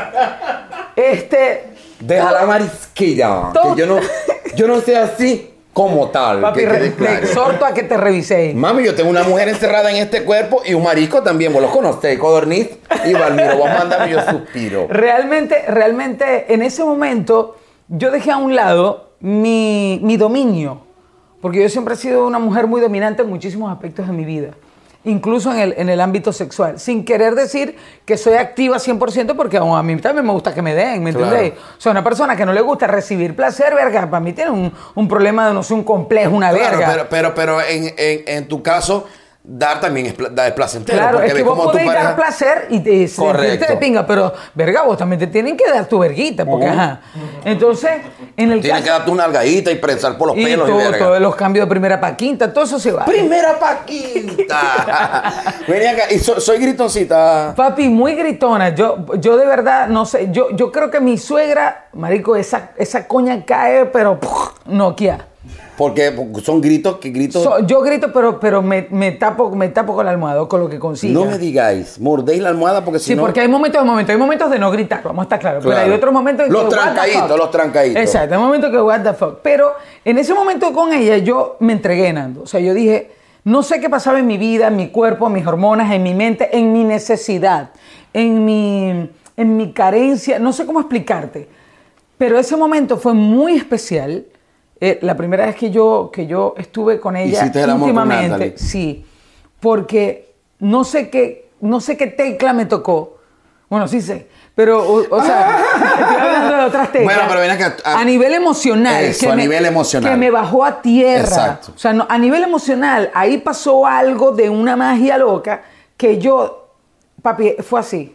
Este, Deja la marisquilla, todo- que yo no, yo no sé así como tal. papi, que quede re- te claro. exhorto a que te reviséis. Mami, yo tengo una mujer encerrada en este cuerpo y un marisco también. Vos los conocéis, Codorniz y Valmiro. Vos mandame yo suspiro. Realmente, realmente, en ese momento, yo dejé a un lado mi, mi dominio, porque yo siempre he sido una mujer muy dominante en muchísimos aspectos de mi vida, incluso en el, en el ámbito sexual, sin querer decir que soy activa cien por ciento, porque aún a mí también me gusta que me den, ¿me Claro. entendéis? O sea, una persona que no le gusta recibir placer, verga, para mí tiene un, un problema de, no sé, un complejo, una Claro, verga. pero, pero, pero en, en, en tu caso, dar también es, pla- da- es placentero. Claro, porque es que ves vos como tu podéis pareja- dar placer y te sentirte Correcto. de pinga, pero, verga, vos también te tienen que dar tu verguita, porque, Ujú. ajá. Entonces, en el Tienes caso... que darte una algadita y prensar por los Y pelos y todo, verga. todos los cambios de primera pa' quinta, todo eso se va. Primera pa' quinta. Vení acá. Y so- soy gritoncita. Papi, muy gritona. Yo, yo de verdad, no sé, yo, yo creo que mi suegra, marico, esa, esa coña cae, pero ¡puf! Noquia. Porque son gritos que gritos. So- yo grito, pero, pero me, me, tapo, me tapo con la almohada o con lo que consiga. No me digáis, mordéis la almohada porque si Sí, no. porque hay momentos de momentos. Hay momentos de no gritar, vamos a estar claros. Pero Claro. hay otros momentos en Los que, what the trancaditos, fuck. los trancaditos. Exacto, hay momentos que what the fuck. Pero en ese momento con ella yo me entregué, Nando. O sea, yo dije, no sé qué pasaba en mi vida, en mi cuerpo, en mis hormonas, en mi mente, en mi necesidad, en mi, en mi carencia. No sé cómo explicarte. Pero ese momento fue muy especial. Eh, la primera vez que yo, que yo estuve con ella Hiciste el amor con íntimamente, Natalie. sí, porque no sé qué, no sé qué tecla me tocó. Bueno, sí sé, pero, o, o sea, estoy hablando de otras teclas. Bueno, pero ven acá, a- A, nivel emocional. Eso, que a me- nivel emocional. Que me bajó a tierra. Exacto. O sea, no, a nivel emocional, ahí pasó algo de una magia loca que yo, papi, fue así.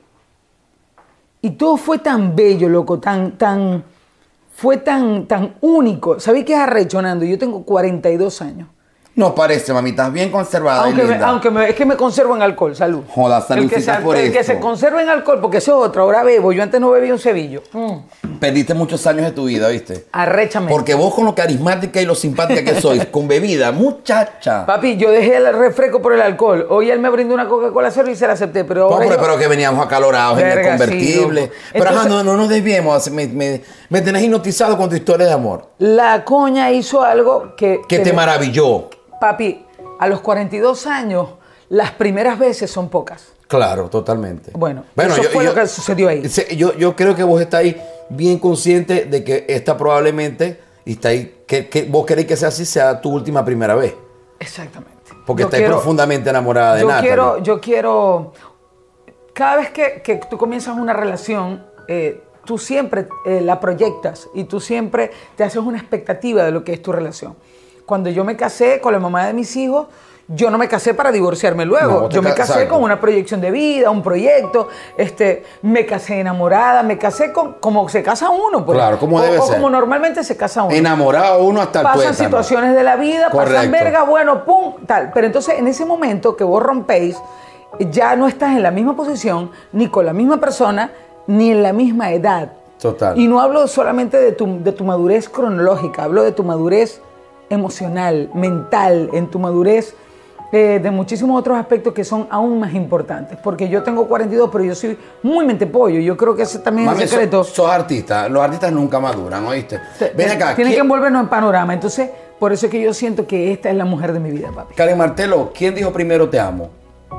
Y todo fue tan bello, loco, tan, tan, fue tan, tan único. ¿Sabéis qué es arrecho, Nando? Yo tengo cuarenta y dos años. No parece, mami, estás bien conservada. Aunque, y me, linda. aunque me- es que me conservo en alcohol, salud. Joda, el que, saludcita se, por el que esto. se conserva en alcohol, porque eso es otro, ahora bebo. Yo antes no bebía un cebillo. Mm. Perdiste muchos años de tu vida, ¿viste? Arréchame. Porque vos con lo carismática y lo simpática que sois, con bebida, muchacha. Papi, yo dejé el refresco por el alcohol. Hoy él me brindó una Coca-Cola cero y se la acepté, pero ahora Pobre, yo- pero que veníamos acalorados en el Verga, sí, convertible. loco. pero ajá, Entonces- no, no nos desviemos. Me, me, me tenés hipnotizado con tu historia de amor. la coña hizo algo que... Que te me- maravilló. Papi, a los cuarenta y dos años, las primeras veces son pocas. Claro, totalmente. Bueno, eso fue lo que sucedió ahí. se- Yo, yo creo que vos estáis bien consciente de que esta probablemente, y estáis, que, que vos queréis que sea así, sea tu última primera vez. Exactamente. Porque Yo estáis quiero- profundamente enamorada de yo Natalie. quiero, yo quiero, cada vez que, que tú comienzas una relación, eh, tú siempre eh, la proyectas y tú siempre te haces una expectativa de lo que es tu relación. Cuando yo me casé con la mamá de mis hijos, yo no me casé para divorciarme luego. No, te yo me ca- casé exacto. con una proyección de vida, un proyecto. Este, me casé enamorada, me casé con, como se casa uno. Pues. Claro, como O- debe o ser. como normalmente se casa uno. Enamorado uno hasta el Pasan tuétano. situaciones de la vida, pasan Correcto. verga, bueno, pum, tal. Pero entonces en ese momento que vos rompéis, ya no estás en la misma posición, ni con la misma persona, ni en la misma edad. Total. Y no hablo solamente de tu, de tu madurez cronológica, hablo de tu madurez emocional, mental, en tu madurez eh, de muchísimos otros aspectos que son aún más importantes. Porque yo tengo cuarenta y dos, pero yo soy muy mentepollo. Yo creo que ese también Mami, es el secreto. sos, sos artista. Los artistas nunca maduran, ¿oíste? Te- Ven acá. Tienen que ¿quién- envolvernos en panorama. Entonces, por eso es que yo siento que esta es la mujer de mi vida, papi. Karen Martelo, ¿quién dijo primero te amo?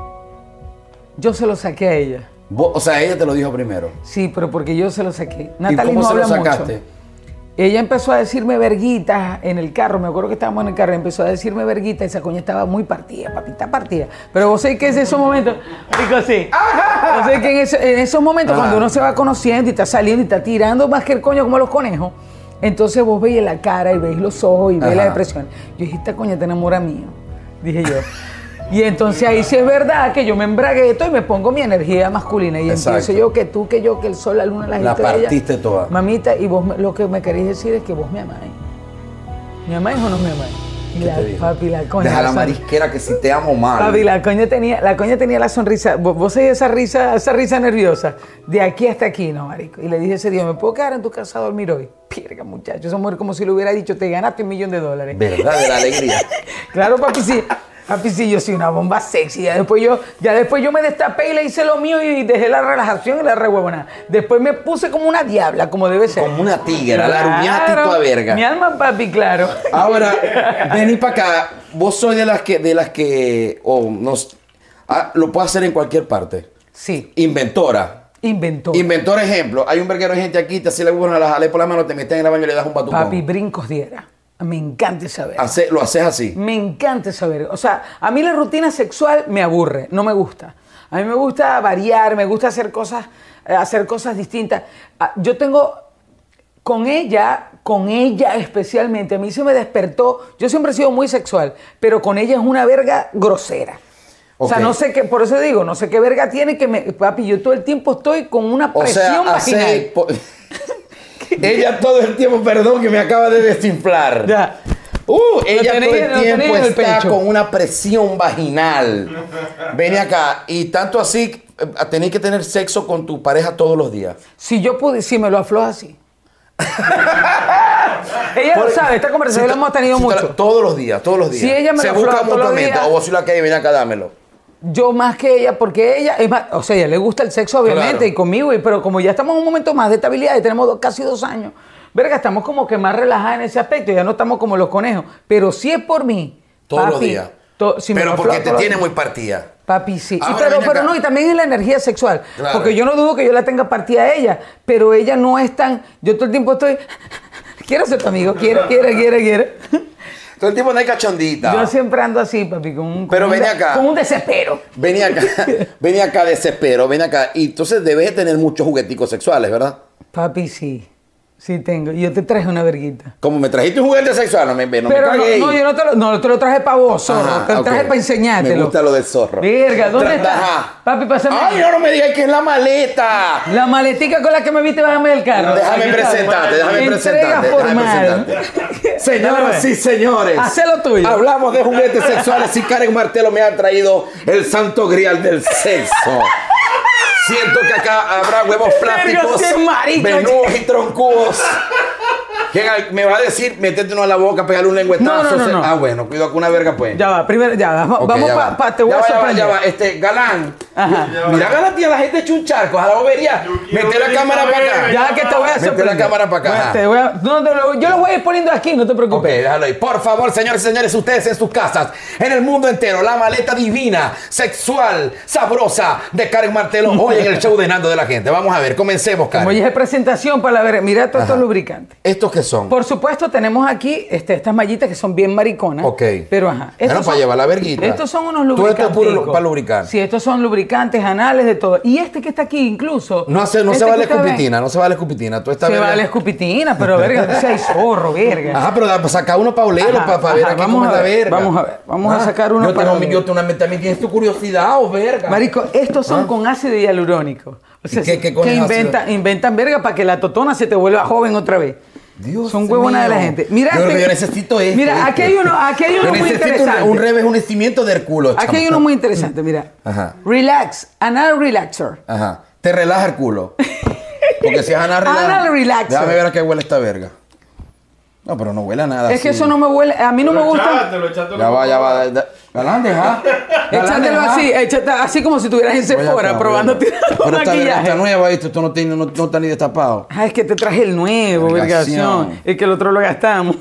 Yo se lo saqué a ella. Vos- o sea, ella te lo dijo primero. Sí, pero porque yo se lo saqué. ¿Y Natalie cómo no se lo habla sacaste? mucho. Ella empezó a decirme verguitas en el carro. Me acuerdo que estábamos en el carro. Empezó a decirme verguitas. Esa coña estaba muy partida, papi. Está partida. Pero vos sabés que es esos momentos. Digo así. Vos sabés que en, ese- en esos momentos, Ajá. cuando uno se va conociendo y está saliendo y está tirando más que el coño como los conejos, entonces vos veis la cara y veis los ojos y veis Ajá. la expresión. Yo dije, esta coña te enamora mío. Dije yo. Y entonces ahí sí es verdad que yo me embragueto y me pongo mi energía masculina. Y Exacto. empiezo yo que tú, que yo, que el sol, la luna, las La estrellas. partiste toda. Mamita, y vos me- lo que me queréis decir es que vos me amáis. ¿Me amáis o no me amáis? Y ¿Qué la, te dijo? papi, la coña. Deja la son- marisquera que si te amo mal. Papi, la coña tenía, la coña tenía la sonrisa. Vos, vos sabés esa risa, esa risa nerviosa. De aquí hasta aquí, no, marico. Y le dije ese día, ¿me puedo quedar en tu casa a dormir hoy? Pierga, muchacho. Esa mujer como si le hubiera dicho, te ganaste un millón de dólares. ¿Verdad? De la alegría. Claro, papi, sí. Papi, sí, yo soy una bomba sexy. Ya después yo, ya después yo me destapé y le hice lo mío y dejé la relajación y la rehuevona. Después me puse como una diabla, como debe ser. Como una tigra, la aruñaste y Claro. toda verga. Mi alma, papi, claro. Ahora, vení para acá. Vos sois de las que, de las que, o nos, ah, lo puedes hacer en cualquier parte. Sí, Inventora. inventó. Inventor ejemplo. Hay un verguero de gente aquí, te hace la huevona, la jalé por la mano, te metes en el baño y le das un batucón. Papi, brincos diera. Me encanta saber. Hace- lo haces así. Me encanta saber. O sea, a mí la rutina sexual me aburre, no me gusta. A mí me gusta variar, me gusta hacer cosas, eh, hacer cosas distintas. Ah, Yo tengo, con ella, con ella especialmente, a mí se me despertó, yo siempre he sido muy sexual, pero con ella es una verga grosera. O sea, Ok. no sé qué, por eso digo, no sé qué verga tiene que me, papi, yo todo el tiempo estoy con una O presión sea, vaginal. hace... po- ella todo el tiempo, perdón, que me acaba de desinflar. Ya. Uh, ella tenés- todo el lo tiempo tenés en el está pecho. con una presión vaginal. Ven acá. Y tanto así, eh, tenéis que tener sexo con tu pareja todos los días. Si yo pude, si me lo afloja así. Ella lo Por- sabe, esta conversación si la te- hemos tenido si te la- mucho. todos los días, todos los días. Si ella me Se lo busca afloja todos los mutuamente. días. O vos si la que ven acá, dámelo. Yo más que ella, porque ella, es más, o sea, ella le gusta el sexo obviamente Claro. y conmigo, y- pero como ya estamos en un momento más de estabilidad y tenemos dos- casi dos años, verga, estamos como que más relajadas en ese aspecto, ya no estamos como los conejos. Pero si es por mí, Todos los papi, días. to- si me Pero lo porque afloja te todos tiene los- muy partida. Papi, sí. Y Ahora pero, ven pero acá. no, y también es la energía sexual. Claro. Porque yo no dudo que yo la tenga partida a ella, pero ella no es tan. Yo todo el tiempo estoy. Quiero ser tu amigo, quiero, quiero, quiero, quiero. Todo el tiempo no hay cachondita. Yo siempre ando así, papi, con un, con Pero un ven de- acá. con un desespero. Vení acá, vení acá, desespero, ven acá. Y entonces debes de tener muchos jugueticos sexuales, ¿verdad? Papi, sí. Sí tengo. Y yo te traje una verguita. Como me trajiste un juguete sexual, no me, no me Pero no, cagué. no, yo no te lo, no, te lo traje para vos, zorro. Ajá, te lo traje ok. para enseñártelo. Me gusta lo del zorro. Verga, ¿dónde Tra- está? Ajá. Papi, pásame. Ay, no, no me digas que es la maleta. La maletica con la que me viste, bájame del carro. Déjame Aquí está. presentarte, déjame Entrega presentarte. Déjame formal. presentarte. Señoras y señores. Haz lo tuyo. Hablamos de juguetes sexuales y Karen Martelo me ha traído el santo grial del sexo. Siento que acá habrá huevos plásticos, sí es marico. menús y troncudos. ¿Quién me va a decir, métetelo a la boca, pegarle un lengüetazo? No, no, no, no. Ah, bueno, cuidado con una verga, pues. Ya va, primero, ya va. Ok, Vamos ya para va. pa, te voy ya a va, ya va, sorprender. ya va. Este, Galán. Ajá. Mira, Galán, tía, la gente echa un charco. A la bobería. quiero Mete la ver cámara esta para acá. verga. Ya que te voy a Mete sorprender. la cámara para acá, Bueno, ajá. te voy a- no, te lo- yo lo voy a ir poniendo aquí, no te Ok, preocupes. déjalo ahí. Por favor, señores y señores, ustedes en sus casas, en el mundo entero, la maleta divina, sexual, sabrosa de Karen Martelo hoy en el show de Nando de la Gente. Vamos a ver, comencemos, Como Karen. ya es presentación para la ver, mira todos estos Ajá. lubricantes. ¿Estos qué son? Por supuesto, tenemos aquí este, estas mallitas que son bien mariconas. Ok. Pero ajá. Bueno, estos para son- llevar la verguita. Estos son unos Todo esto lubricantes. es puro lu- para lubricar. Sí, estos son lubricantes anales de todo. Y este que está aquí incluso. No, hace, no este se vale que ustedes ven, escupitina, no se vale escupitina. Tú estás Se verga- vale escupitina, pero verga, tú seas zorro, verga. Ajá, pero da- saca uno para olerlo, Ajá, para ver ajá, aquí vamos cómo es a la ver, verga. vamos a ver, vamos a Ah, sacar uno yo para tengo, ver. yo tengo una, también tienes tu curiosidad, o verga. Marico, estos son ¿Ah? con ácido hialurónico. O sea, ¿Y qué- qué coño que es inventan, ácido? inventan verga para que la totona se te vuelva joven otra vez. Dios Son huevonas de la mío. gente. Mira, yo creo este- que yo necesito esto. Mira, ¿viste? aquí hay uno, aquí hay uno Yo muy necesito un- interesante. un revejunecimiento del culo, Aquí hay chamo. uno muy interesante, mira. Ajá. Relax, anal relaxer. Ajá. Te relaja el culo. Porque si es anal relax. Anal relaxer. Déjame ver a qué huele esta verga. No, pero no huele a nada. Es que así. eso no me huele, a mí no Lo me gusta. echaste, lo echaste Ya va, ya va. da- Galán, deja. Galán, Échatelo deja. así, échate así como si estuvieras en Voy acá, Sephora voy probándote acá. un Pero esta verga está maquillaje. nueva, ¿viste? Esto no, tiene, no, no está ni destapado. Ah, es que te traje el nuevo, Vergación. vergación. Es que el otro lo gastamos.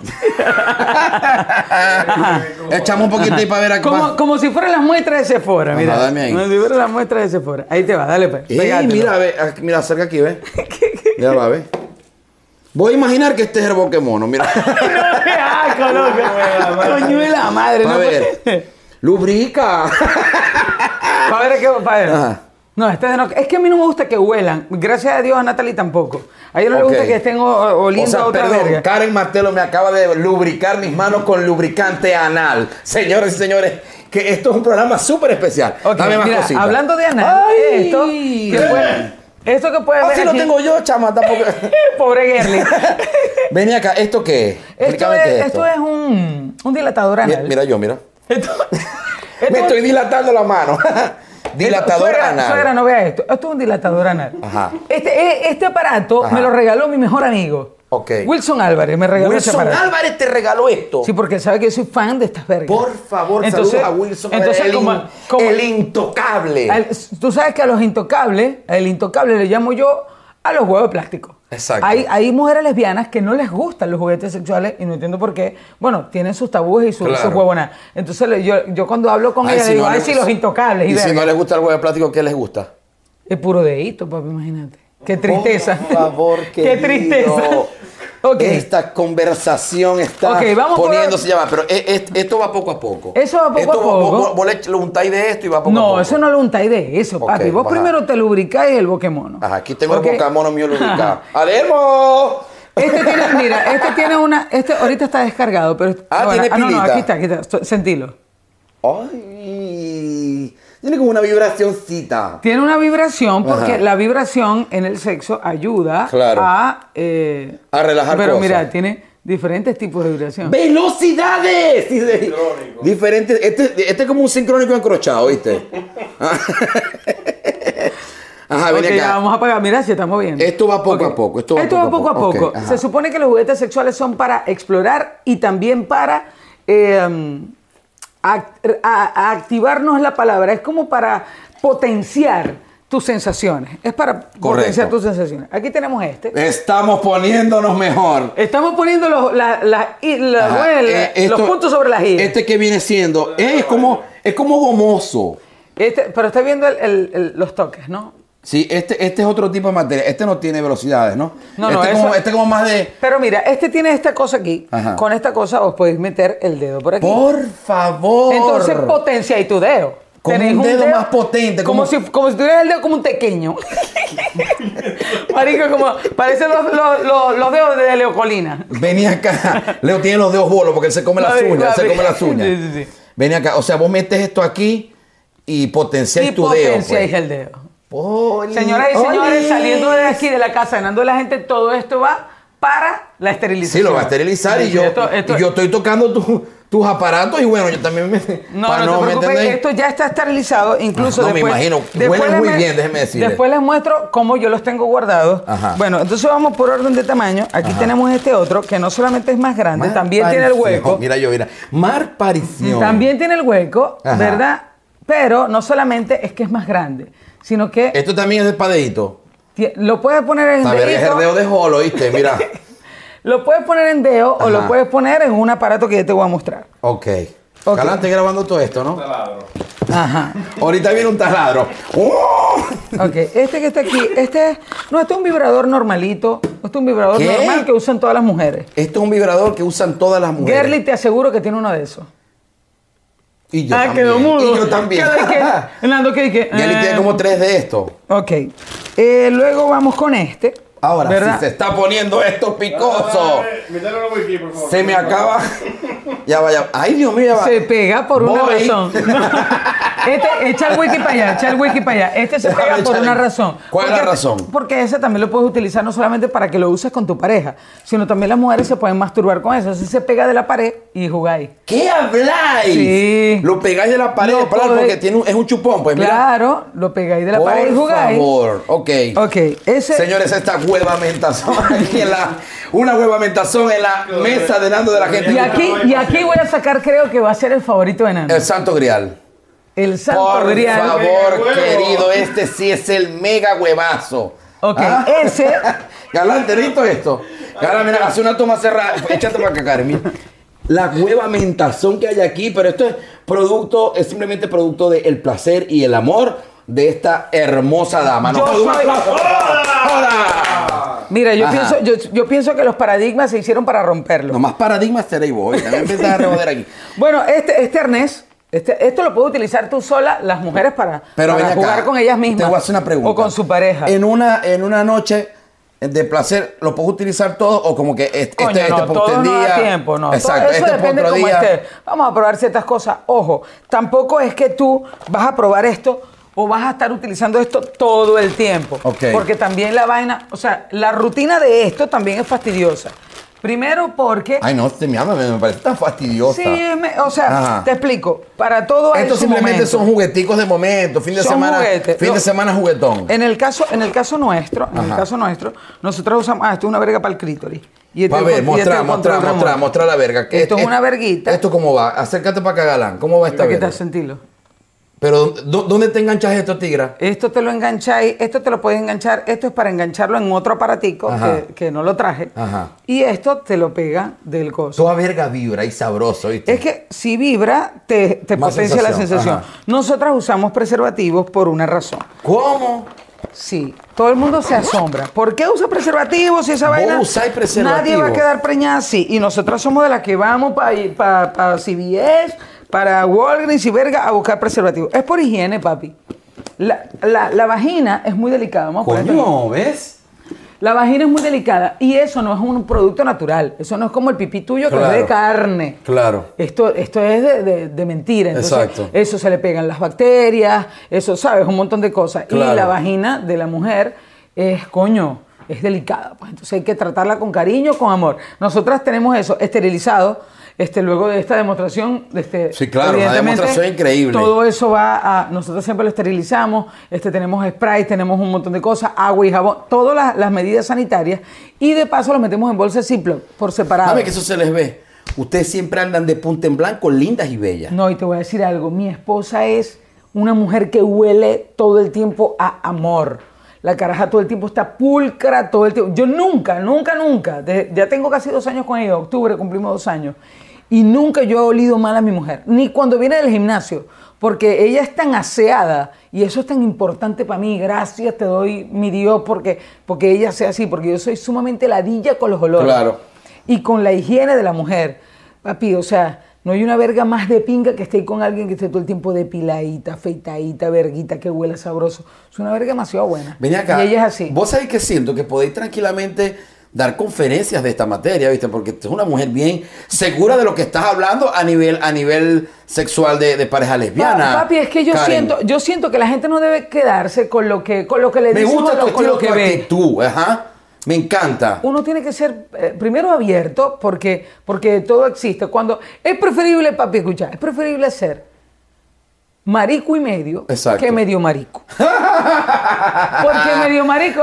Echamos un poquito ahí para ver aquí. Como, como si fueran las muestras de Sephora, Ajá, mira. dame ahí. Como si fueran las muestras de Sephora. Ahí te va, dale pues. Ey, pégátelo. mira, ve, aquí, mira, acerca aquí, ve. Ya va, ve. Voy a imaginar que este es el boquemono, mira. No, qué asco, loco. Coño de la madre. A no ver. puede- Lubrica. Para ver qué para ver. Ajá. No, este no, es que a mí no me gusta que huelan. Gracias a Dios a Natalie tampoco. A ella no Ok. le gusta que estén o- o- oliendo O sea, a otra perdón, verga. Karen Martelo me acaba de lubricar mis manos con lubricante anal. Señores y señores, que esto es un programa súper especial. Ok, Dame más mira, cositas. hablando de anal, Ay. esto que puede- esto que puedes ver Así lo aquí- tengo yo, chama, tampoco. Pobre Gerli. Vení acá, ¿esto qué es? Esto Explícame es, qué es esto es un, un dilatador Mi- anal. Mira yo, mira. Esto, Me esto- estoy dilatando la mano. Dilatador suegra, anal. Suegra, no vea esto. Esto es un dilatador anal. Ajá. Este, e- este aparato Ajá. me lo regaló mi mejor amigo. Ok. Wilson Álvarez me regaló ese Wilson aparato. Álvarez te regaló esto. Sí, porque sabe que yo soy fan de estas vergas. Por favor, Entonces- saludos a Wilson. entonces, el, como- in- como- el intocable. Al- tú sabes que a los intocables, el intocable le llamo yo a los huevos de plástico. Exacto. Hay, hay mujeres lesbianas que no les gustan los juguetes sexuales y no entiendo por qué. Bueno, tienen sus tabúes y sus, Claro. sus huevonas. Entonces le- yo, yo cuando hablo con Ay, ella si digo, no ay, le- sí, los intocables. Y, Y si verga. no les gusta el huevo de plástico, ¿qué les gusta? Es puro dedito, papi, imagínate. Qué tristeza. Por favor, Qué querido. tristeza. Ok. Esta conversación está Ok, vamos por- poniéndose ya va, pero e- e- esto va poco a poco. Eso va poco Esto a vos- poco. Vos, vos le untáis de esto y va poco a No, poco. eso no lo untáis de eso, Ok, papi. Vos baja. primero te lubricáis el boquemono. Ajá, aquí tengo Ok. el bocamono mío lubricado. ¡Alermo! Este tiene, mira, este tiene una, este ahorita está descargado, pero Ah, bueno, tiene no, no, pilita. aquí está, aquí está, so- sentilo. Ay, tiene como una vibracioncita. Tiene una vibración porque Ajá. la vibración en el sexo ayuda Claro. a eh, A relajar Pero cosas. mira, tiene diferentes tipos de vibración. ¡Velocidades! Dice- Sincrónico. Diferentes. Este, este es como un sincrónico encrochado, ¿viste? Ajá, ven Ok, ya acá. vamos a apagar. Mira, se está moviendo. Esto va poco Ok. a poco, esto va Esto poco va a poco a poco. poco. Ok, ajá. Se supone que los juguetes sexuales son para explorar y también para eh, act- a- a activarnos la palabra. Es como para potenciar tus sensaciones. Es para potenciar tus sensaciones. Aquí tenemos este. Estamos poniéndonos mejor. Estamos poniendo los, la- la- y- la- Ajá, bueno, la- eh, esto- los puntos sobre las i. Este que viene siendo, es como, es como gomoso. Este, pero está viendo el- el- el- los toques, ¿no? Sí, este, este es otro tipo de materia. Este no tiene velocidades, ¿no? No, no, este, eso- como, este como más de. Pero mira, este tiene esta cosa aquí. Ajá. Con esta cosa os podéis meter el dedo por aquí. Por favor. Entonces potencia ahí tu dedo. Como Tenés un dedo más potente, Como, como- si, como si tuvieras el dedo como un pequeño. Marico, como parecen los, los, los, los dedos de Leo Colina. Vení acá. Leo tiene los dedos bolos porque él se come las Papi, uñas. Él se papi. come las uñas. Sí, sí, sí. Vení acá. O sea, vos metes esto aquí y potenciáis Y tu dedo. potenciáis Pues. el dedo. Oli, Señoras y señores, oli. saliendo de aquí, de la casa, ganando la gente, todo esto va para la esterilización. Sí, lo va a esterilizar Sí, y sí, yo, esto- esto- y yo estoy tocando tu- tus aparatos y bueno, yo también me... No, para no, te ¿me preocupes, entendéis? esto ya está esterilizado, incluso Ah, no, me después... imagino, después huelen les muy me- bien, déjeme decirle. Después les muestro cómo yo los tengo guardados. Ajá. Bueno, entonces vamos por orden de tamaño. Aquí Ajá. tenemos este otro, que no solamente es más grande, Mar también tiene el Parición. hueco. Mira yo, mira. Mar Parición. También tiene el hueco, Ajá. ¿verdad? Pero no solamente es que es más grande, sino que Esto también es de padeíto. ti- lo puedes poner en A ver, es el dedito, dedo de jolo, ¿viste? Mira. lo puedes poner en dedo o Ajá. lo puedes poner en un aparato que yo te voy a mostrar. Ok. Ok. Galante grabando todo esto, ¿no? Taladro. Ajá. Ahorita viene un taladro. ¡Oh! Ok, este que está aquí, este es, no, este es un vibrador normalito, este es un vibrador ¿Qué? normal que usan todas las mujeres. Esto es un vibrador que usan todas las mujeres. Gerly, te aseguro que tiene uno de esos. Y yo ah, también. quedó mudo. Y yo también. ¿Qué, qué? Nando, ¿qué, qué? Gerly Eh, tiene como tres de estos. Ok. Eh, luego vamos con este. Ahora ¿verdad? sí se está poniendo esto picoso. Mételo en el wiki, por favor. Se me acaba. Ya vaya. Ay, Dios mío, ya va. Se pega por una Voy. razón. Este, echa el wiki para allá, echa el wiki para allá. Este se Déjame pega por echarle. una razón. ¿Cuál es Porque- la razón? Porque ese también lo puedes utilizar no solamente para que lo uses con tu pareja, sino también las mujeres se pueden masturbar con eso. Así se pega de la pared y jugáis. ¿Qué habláis? Sí. Lo pegáis de la pared, Lo de pared, podéis- porque tiene un- es un chupón, pues mira. Claro, lo pegáis de la Por pared y jugáis. favor, ok. Ok, ese... Señores, esta huevamentación aquí en la... Una huevamentación en la mesa de Nando de la gente. Y aquí, y aquí voy a sacar, creo que va a ser el favorito de Nando. El Santo Grial. El Santo Por Grial. favor, Huevo. querido, este sí es el mega huevazo. Ok, ¿Ah? ese... Galán, ¿te listo esto? Galán, mira, hace una toma cerrada. Échate para acá, Karen, mira. La huevamentación que hay aquí, pero esto es producto, es simplemente producto del placer y el amor de esta hermosa dama. Yo puedo- un soy- aplauso. ¡Hola! Mira, yo Ajá. pienso, yo, yo pienso que los paradigmas se hicieron para romperlos. Nomás paradigmas tenéis vos. También empiezas a rebotar aquí. Bueno, este, este arnés, este, esto lo puedes utilizar tú sola, las mujeres, para, Pero para ven acá, jugar con ellas mismas. Te voy a hacer una pregunta. O con su pareja. En una, en una noche de placer, ¿lo puedo utilizar todo o como que este, Coño, este, no, este todo un no da día? tiempo, no. Exacto, Todo eso este por depende otro cómo día. esté. Vamos a probar ciertas cosas. Ojo, tampoco es que tú vas a probar esto o vas a estar utilizando esto todo el tiempo. Ok. Porque también la vaina, o sea, la rutina de esto también es fastidiosa. Primero porque... Ay, no, este me, ama, me me parece tan fastidiosa. Sí, me- o sea, Ajá. te explico. Para todo hay Estos su simplemente momento. son jugueticos de momento, fin de Son semana, juguetes. fin Lo- de semana juguetón. En el caso, en el caso nuestro, en el Ajá. caso nuestro, nosotros usamos, ah, esto es una verga para el clítoris. Y este A es ver, el con- y este mostra, es el mostra, control mostra, remoto. mostra la verga. Esto es Es- una verguita. ¿Esto cómo va? Acércate para acá, Galán. ¿Cómo va esta Aquí verga? está, sentilo. Pero, ¿dó- ¿dónde te enganchas esto, tigra? Esto te lo engancháis, esto te lo puedes enganchar, esto es para engancharlo en otro aparatico Ajá. que, que no lo traje. Ajá. Y esto te lo pega del coso. Toda verga vibra y sabroso, ¿viste? Es que si vibra, te, te Más potencia la sensación, sensación. ajá. Nosotras usamos preservativos por una razón. ¿Cómo? Sí, todo el mundo se asombra. ¿Por qué usa preservativos si esa Vos vaina? usáis preservativo. Nadie va a quedar preñada así. Y nosotras somos de las que vamos para pa, pa C V S, para Walgreens y verga a buscar preservativos. Es por higiene, papi. La, la, la vagina es muy delicada. Vamos a poner esto aquí. Coño, ¿ves? La vagina es muy delicada y eso no es un producto natural. Eso no es como el pipí tuyo que Claro. es de carne. Claro. Esto, esto es de, de- de mentira. Entonces, Exacto. eso se le pegan las bacterias, eso, ¿sabes? Un montón de cosas. Claro. Y la vagina de la mujer es, coño, es delicada. Pues entonces hay que tratarla con cariño, con amor. Nosotras tenemos eso esterilizado. Este, luego de esta demostración, este, Sí, claro, una evidentemente, demostración increíble. Todo eso va a... Nosotros siempre lo esterilizamos, este, tenemos spray, tenemos un montón de cosas, agua y jabón, todas las, las medidas sanitarias. Y de paso lo metemos en bolsa Ziploc, por separado. Dame que eso se les ve. Ustedes siempre andan de punta en blanco, lindas y bellas. No, y te voy a decir algo. Mi esposa es una mujer que huele todo el tiempo a amor. La caraja todo el tiempo está pulcra, todo el tiempo. Yo nunca, nunca, nunca. de- ya tengo casi dos años con ella. Octubre cumplimos dos años. Y nunca yo he olido mal a mi mujer. Ni cuando viene del gimnasio. Porque ella es tan aseada. Y eso es tan importante para mí. Gracias te doy, mi Dios, porque, porque ella sea así. Porque yo soy sumamente ladilla con los olores. Claro. Y con la higiene de la mujer. Papi, o sea, no hay una verga más de pinga que esté con alguien que esté todo el tiempo depiladita, afeitadita, verguita, que huela sabroso. Es una verga demasiado buena. Ven acá. Y ella es así. Vos sabés que siento que podéis tranquilamente dar conferencias de esta materia, ¿viste? Porque es una mujer bien segura de lo que estás hablando a nivel, a nivel sexual de, de pareja lesbiana. Pa- Papi, es que yo Karen. siento, yo siento que la gente no debe quedarse con lo que, con lo que le Me dicen gusta o tu lo- con estilo, lo que tu ve. actitud, ajá. Me encanta. Uno tiene que ser eh, primero abierto porque, porque todo existe. Cuando es preferible, papi, escucha, es preferible ser marico y medio Exacto. que medio marico. Porque medio marico.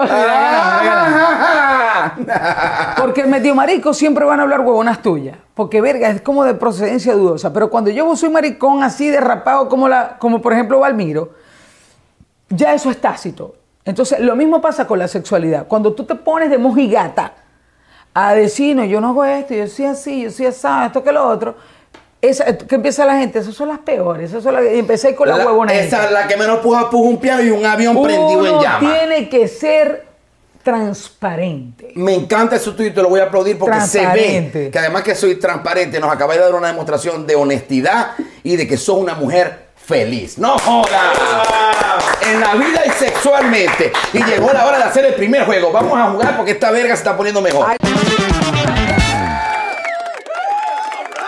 Porque el medio marico siempre van a hablar huevonas tuyas. Porque, verga, es como de procedencia dudosa. Pero cuando yo soy maricón así derrapado como, la, como por ejemplo Valmiro, ya eso es tácito. Entonces, lo mismo pasa con la sexualidad. Cuando tú te pones de mojigata a decir, no, yo no hago esto, yo soy así, yo soy así, esto que lo otro, esa, que empieza la gente, esas son las peores. Esas son las, y empecé con la, La- huevona. esa es la que menos puja puja un piano y un avión prendido en Uno llamas. tiene que ser transparente. Me encanta eso tuyo y te lo voy a aplaudir porque se ve Transparente. que además que soy transparente, nos acabáis de dar una demostración de honestidad y de que sos una mujer feliz. ¡No jodas! En la vida y sexualmente. Y llegó la hora de hacer el primer juego. Vamos a jugar porque esta verga se está poniendo mejor. Ay. Bien, amigos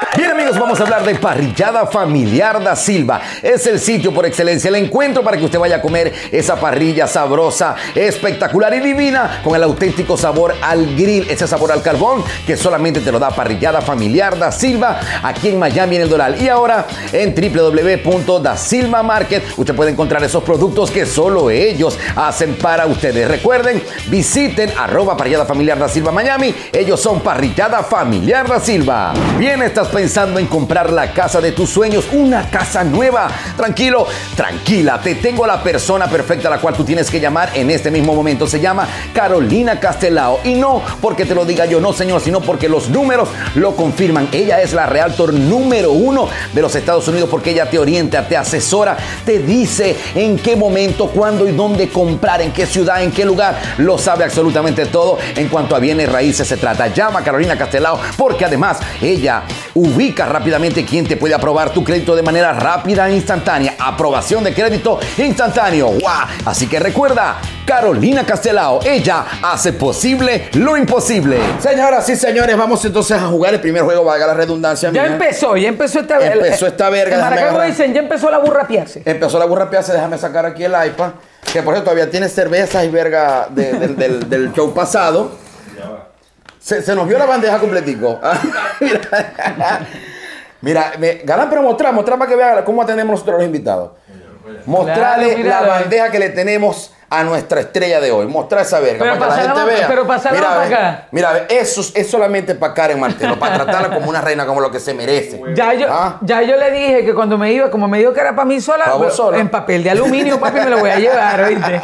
amigos, vamos a hablar de Parrillada Familiar da Silva. Es el sitio por excelencia, el encuentro para que usted vaya a comer esa parrilla sabrosa, espectacular y divina, con el auténtico sabor al grill, ese sabor al carbón que solamente te lo da Parrillada Familiar da Silva, aquí en Miami, en el Doral. Y ahora en doble u doble u doble u punto da silva market usted puede encontrar esos productos que solo ellos hacen para ustedes. Recuerden, visiten arroba Parrillada Familiar da Silva Miami. Ellos son Parrillada Familiar da Silva. Bien, estás pensando en comprar la casa de tus sueños, una casa nueva. Tranquilo, tranquila, te tengo la persona perfecta a la cual tú tienes que llamar en este mismo momento. Se llama Carolina Castelao. Y no porque te lo diga yo, no señor, sino porque los números lo confirman. Ella es la realtor número uno de los Estados Unidos porque ella te orienta, te asesora, te dice en qué momento, cuándo y dónde comprar, en qué ciudad, en qué lugar. Lo sabe absolutamente todo en cuanto a bienes raíces se trata. Llama a Carolina Castelao porque además ella ubica rápidamente quién te puede aprobar tu crédito de manera rápida e instantánea. Aprobación de crédito instantáneo. ¡Wow! Así que recuerda, Carolina Castelao, ella hace posible lo imposible. Señoras y señores, vamos entonces a jugar el primer juego, valga la redundancia. Ya mía. empezó, ya empezó esta verga. Empezó esta verga. En déjame Maracaibo agarrar. dicen, ya empezó la burra a piarse. Empezó la burra piaza, déjame sacar aquí el iPad. Que por cierto todavía tiene cervezas y verga de- del, del- del show pasado. Se, se nos vio la bandeja completico. Ah, Mira, Mira me, Galán, pero mostrar, mostrar para que vean cómo atendemos nosotros a los invitados. Mostrarle Claro, míralo, la eh. bandeja que le tenemos a nuestra estrella de hoy. Mostrar esa verga Pero para que la pasala gente más- vea. pero pasala mira, más ve, para acá. mira, ve, eso es- es solamente para Karen Martelo, para tratarla como una reina, como lo que se merece. Ya yo, Ah. ya yo le dije que cuando me iba, como me dijo que era para mí sola, Pa' vos pero sola. en papel de aluminio, papi, me lo voy a llevar, ¿oíste?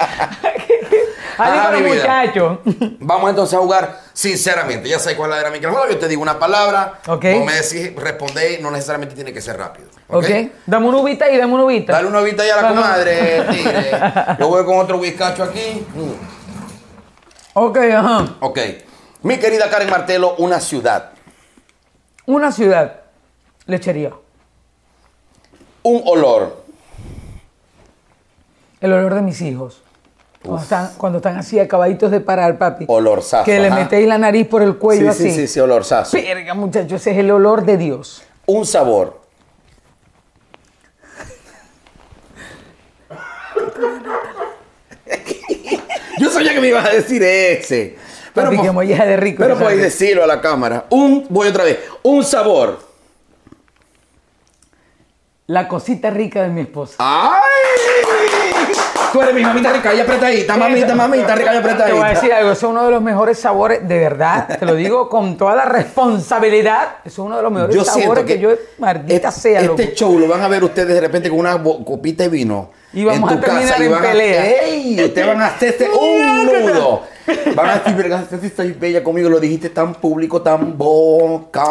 Ahí Ajá, con los mi vida. muchachos. Vamos entonces a jugar sinceramente. Ya sabes cuál es la dinámica del juego. Yo te digo una palabra. Ok. Vos me decís, respondéis, no necesariamente tiene que ser rápido. Ok, dame una uvita y dame una uvita. Dale una vista ya a la Vamos. comadre, tigre. Yo voy con otro whiskacho aquí. Mm. Ok, ajá. Ok. Mi querida Karen Martelo, una ciudad. Una ciudad, lechería. Un olor. El olor de mis hijos. Cuando están, cuando están así acabaditos de parar, papi. Olorzazo. Que le ajá. metéis la nariz por el cuello Sí, así. sí, sí, sí, olorzazo. Verga, muchachos, ese es el olor de Dios. Un sabor. Yo sabía que me ibas a decir ese. Pero, Papi, po- que molleja de rico. pero tú podéis sabes. decirlo a la cámara. Un, voy otra vez. Un sabor. La cosita rica de mi esposa. ¡Ay! Tú eres mi mamita rica y apretadita, mamita, mamita rica y apretadita. Te voy a decir algo, eso es uno de los mejores sabores, de verdad, te lo digo con toda la responsabilidad, eso es uno de los mejores Yo siento sabores que, que, yo, maldita este, sea, este loco. show lo van a ver ustedes de repente con una bo- copita de vino. Y vamos en a tu terminar casa y en van a- pelea. ¡Ey! Ustedes van a hacerse un nudo. Van a decir, verga, si estás bella conmigo, lo dijiste tan público, tan boca.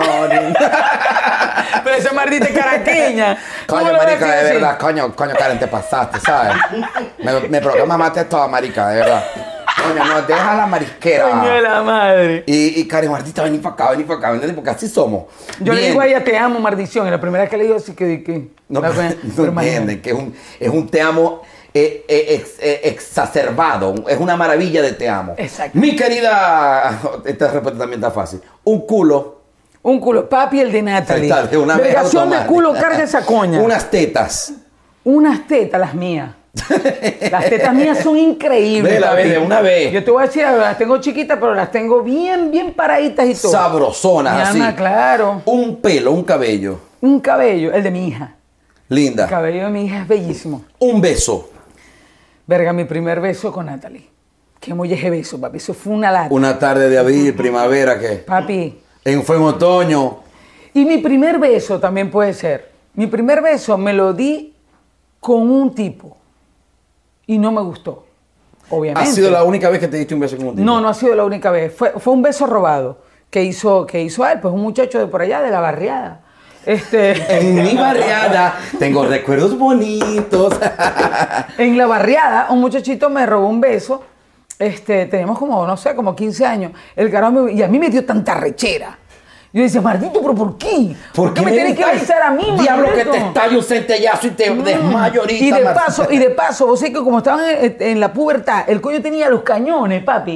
Pero esa maldita caraqueña. ¿cómo Coño, lo vas a marica, decir de así? verdad, coño, coño, Karen, te pasaste, ¿sabes? Me, me provoca mamarte toda, marica, de verdad. Coño, no, deja la marisquera. Coño de la madre. Y, y Karen Martita, vení para acá, vení para acá, ¿entiendes? Porque así somos. Yo le Bien. digo a ella, te amo, maldición. Y la primera vez que le digo, así que... que No, la- no pero imagínate. entienden que es un, es un te amo eh, eh, ex- eh, exacerbado. Es una maravilla de te amo. Exacto. Mi querida, esta respuesta también está fácil. Un culo. Un culo, papi, el de Natalie. Está de una vez Delegación de automática. culo, carga esa coña. Unas tetas. Unas tetas, las mías. Las tetas mías son increíbles. Vela, papi. ve, de una vez. Yo te voy a decir, las tengo chiquitas, pero las tengo bien, bien paraditas y todo. Sabrosonas, Mi así. alma, claro. Un pelo, un cabello. Un cabello, el de mi hija. Linda. El cabello de mi hija es bellísimo. Un beso. Verga, mi primer beso con Natalie. Qué molleje beso, papi. Eso fue una lata. Una tarde de abril, primavera, ¿qué? Papi. En, fue en otoño. Y mi primer beso también puede ser. Mi primer beso me lo di con un tipo. Y no me gustó. Obviamente. ¿Ha sido la única vez que te diste un beso con un tipo? No, no ha sido la única vez. Fue, fue un beso robado que hizo, que hizo él, pues un muchacho de por allá, de la barriada. Este, En mi barriada tengo recuerdos bonitos. en la barriada, un muchachito me robó un beso. Este, teníamos como, no sé, como quince años. El carajo me- y a mí me dio tanta rechera. Yo decía, maldito, ¿pero por qué? ¿Por qué me tienes que besar a mí, Diablo, que maldito? te estalle un centellazo y te desmayo ahorita. Y de Marcelo. paso, y de paso, vos sabés que como estaban en, en la pubertad, el coño tenía los cañones, papi.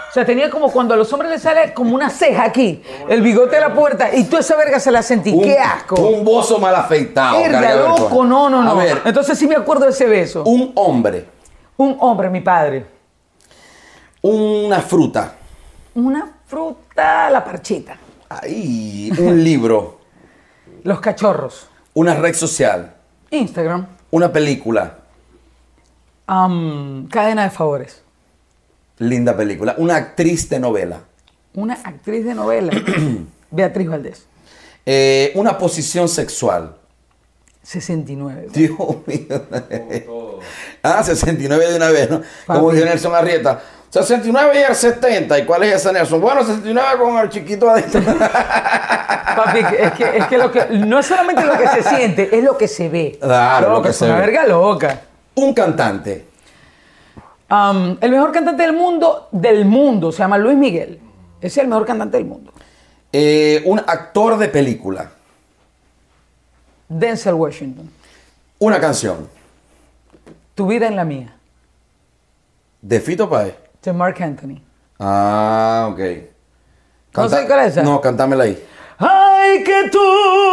O sea, tenía como cuando a los hombres les sale como una ceja aquí, el bigote de la puerta, y tú esa verga se la sentí. Un, ¡Qué asco! Un bozo mal afeitado. Verga, loco, no, no, no. A ver, entonces sí me acuerdo de ese beso. un hombre, Un hombre, mi padre. una fruta, Una fruta, la parchita. ay, un libro, Los cachorros. una red social, Instagram. una película, Am, cadena de favores. linda película, una actriz de novela, Una actriz de novela. Beatriz Valdés. eh, una posición sexual. sesenta y nueve. Dios mío. Ah, sesenta y nueve de una vez, ¿no? Papi. Como dice Nelson Arrieta. sesenta y nueve y el setenta. ¿Y cuál es ese, Nelson? Bueno, sesenta y nueve con el chiquito adentro. Papi, es que, es que, lo que no es solamente lo que se siente, es lo que se ve. Claro, lo Loca, que es se una ve. verga loca. Un cantante. Um, el mejor cantante del mundo, del mundo, se llama Luis Miguel. Ese es el mejor cantante del mundo. Eh, un actor de película. Denzel Washington. Una canción. Tu vida en la mía. De Fito Páez. De Mark Anthony. Ah, ok. ¿No sé cuál es esa? No, cantámela ahí. Ay, que tú,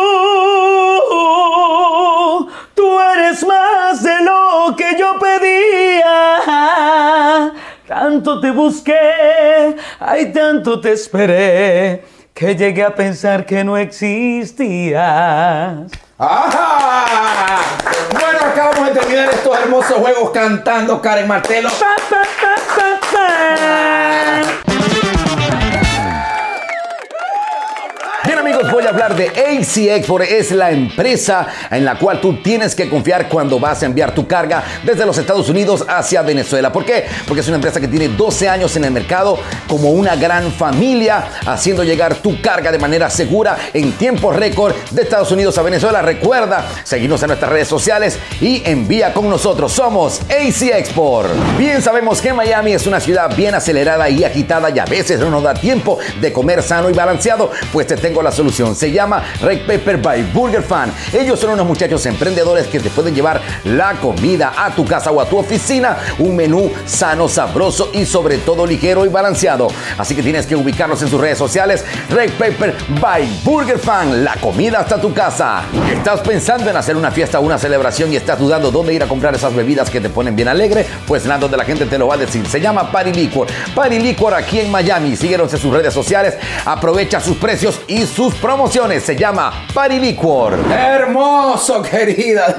tú eres más de lo que yo pedía. Tanto te busqué, ay, tanto te esperé, que llegué a pensar que no existías. ¡Ajá! Bueno, acabamos de terminar estos hermosos juegos cantando Karen Martelo. Pa, pa, pa, pa, pa. Bien amigos, voy a hablar de A C Export. Es la empresa en la cual tú tienes que confiar cuando vas a enviar tu carga desde los Estados Unidos hacia Venezuela. ¿Por qué? Porque es una empresa que tiene doce años en el mercado como una gran familia, haciendo llegar tu carga de manera segura en tiempo récord de Estados Unidos a Venezuela. Recuerda seguirnos en nuestras redes sociales y envía con nosotros. Somos A C Export. Bien sabemos que Miami es una ciudad bien acelerada y agitada y a veces no nos da tiempo de comer sano y balanceado. Pues te tengo la solución. Se llama Red Pepper by Burger Fan. Ellos son unos muchachos emprendedores que te pueden llevar la comida a tu casa o a tu oficina. Un menú sano, sabroso y sobre todo ligero y balanceado. Así que tienes que ubicarlos en sus redes sociales. Red Pepper by Burger Fan. La comida hasta tu casa. ¿Estás pensando en hacer una fiesta o una celebración y estás dudando dónde ir a comprar esas bebidas que te ponen bien alegre? Pues nada, donde la gente te lo va a decir. Se llama Party Liquor. Party Liquor aquí en Miami. Síguenos en sus redes sociales. Aprovecha sus precios y sus promociones. Se llama Party Liquor. Hermoso, querida.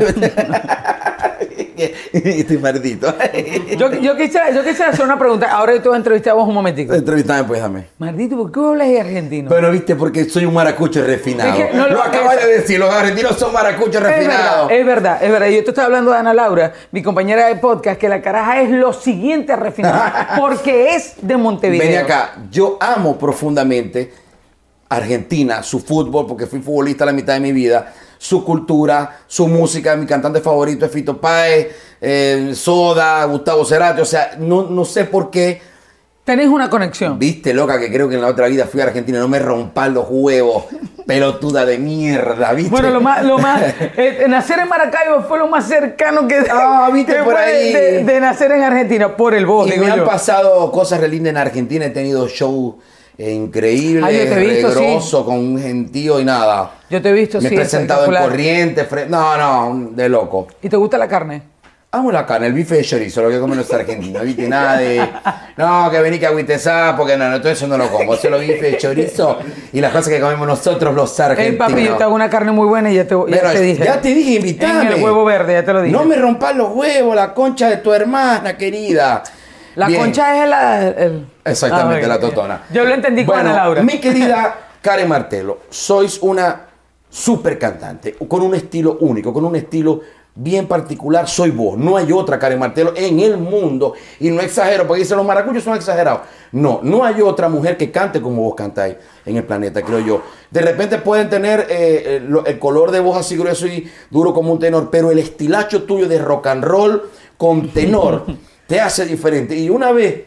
Estoy maldito. Yo, yo, quisiera, yo quisiera hacer una pregunta. Ahora yo te voy a entrevistar a vos un momentico. Entrevistame, pues, dame. Maldito, ¿por qué vos hablas de argentino? Pero viste, porque soy un maracucho refinado. Es que no lo lo- acabas es- de decir, los argentinos son maracuchos Es verdad, refinados. es verdad, es verdad. Yo te estoy hablando de Ana Laura, mi compañera de podcast, que la caraja es lo siguiente a refinar, porque es de Montevideo. Ven acá, yo amo profundamente Argentina, su fútbol, porque fui futbolista la mitad de mi vida, su cultura, su música. Mi cantante favorito es Fito Páez, eh, Soda, Gustavo Cerati. O sea, no, no sé por qué. Tenés una conexión. Viste, loca, que creo que en la otra vida fui a Argentina. No me rompan los huevos, pelotuda de mierda, ¿viste? Bueno, lo más, lo más, eh, nacer en Maracaibo fue lo más cercano que, Ah, viste que por fue ahí. De, de nacer en Argentina, por el vos, Y digo me han yo. pasado cosas re lindas en Argentina. He tenido shows eh, increíbles, Ah, yo te he visto, regroso, con un gentío y nada. Yo te he visto, Me sí, he presentado en espectacular. Corrientes. fre- No, no, de loco. ¿Y te gusta la carne? Amo la carne, el bife de chorizo, lo que comen los argentinos. ¿Viste? Nada de. No, que vení que agüitezá, porque no, no, todo eso no lo como. Solo bife de chorizo y las cosas que comemos nosotros los Eh, argentinos. papi, yo te hago una carne muy buena y ya te, ya Pero te dije. ya te dije, invitame. En el huevo verde, ya te lo dije. No me rompas los huevos, la concha de tu hermana, querida. La Bien. concha es la... el- Exactamente, Ah, la ok. totona. Yo lo entendí con Bueno, Ana Laura. Mi querida Karen Martelo, sois una super cantante, con un estilo único, con un estilo bien particular. Soy vos, no hay otra Karen Martelo en el mundo. Y no exagero, porque dicen los maracuyos son exagerados. No, no hay otra mujer que cante como vos cantáis en el planeta, creo yo. De repente pueden tener eh, el, el color de voz así grueso y duro como un tenor, pero el estilacho tuyo de rock and roll con tenor te hace diferente. Y una vez,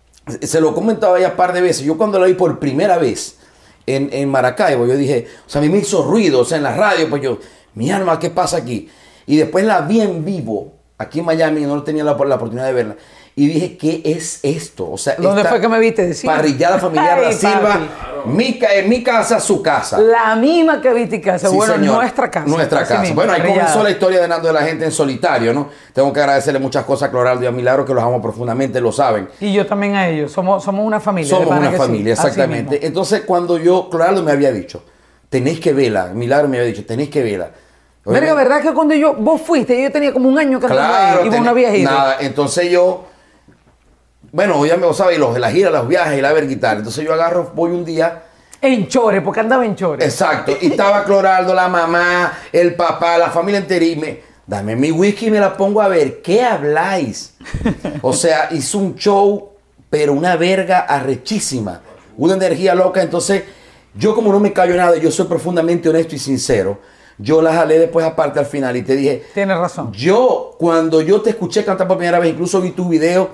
se lo comentaba ya un par de veces, yo cuando la vi por primera vez en, en Maracaibo, yo dije, o sea, a mí me hizo ruido, o sea, en la radio, pues yo, mi alma, ¿qué pasa aquí? Y después la vi en vivo, aquí en Miami, no tenía la, la oportunidad de verla, y dije, ¿qué es esto? O sea, ¿dónde esta fue que me viste decir? Parrillada familiar Ay, La Silva, papi. mi, ca- en mi casa, su casa. La misma que viste casa, Sí, bueno, señor. nuestra casa. Nuestra así casa. mismo, Bueno, ahí parrillada. comenzó la historia de Nando de la Gente en solitario, ¿no? Tengo que agradecerle muchas cosas a Cloraldo y a Milagro, que los amo profundamente, lo saben. Y yo también a ellos, somos, somos una familia. de Somos pana una que sí, familia, así exactamente. mismo. Entonces, cuando yo, Cloraldo me había dicho, tenéis que verla, Milagro me había dicho, tenéis que verla. Verga, ¿verdad que cuando yo, vos fuiste, yo tenía como un año que andaba Claro, ahí, iba ten- una viejita? Nada, entonces yo, bueno, ya me sabes, los, la gira, los viajes y la verguital. Entonces yo agarro, voy un día, En Chore, porque andaba en Chore. exacto, y estaba Cloraldo, la mamá, el papá, la familia entera, y me, dame mi whisky y me la pongo a ver, ¿qué habláis? O sea, hizo un show, pero una verga arrechísima, una energía loca. Entonces, yo como no me callo nada, yo soy profundamente honesto y sincero, yo la jalé después aparte al final y te dije, Tienes razón. yo, cuando yo te escuché cantar por primera vez, incluso vi tu video,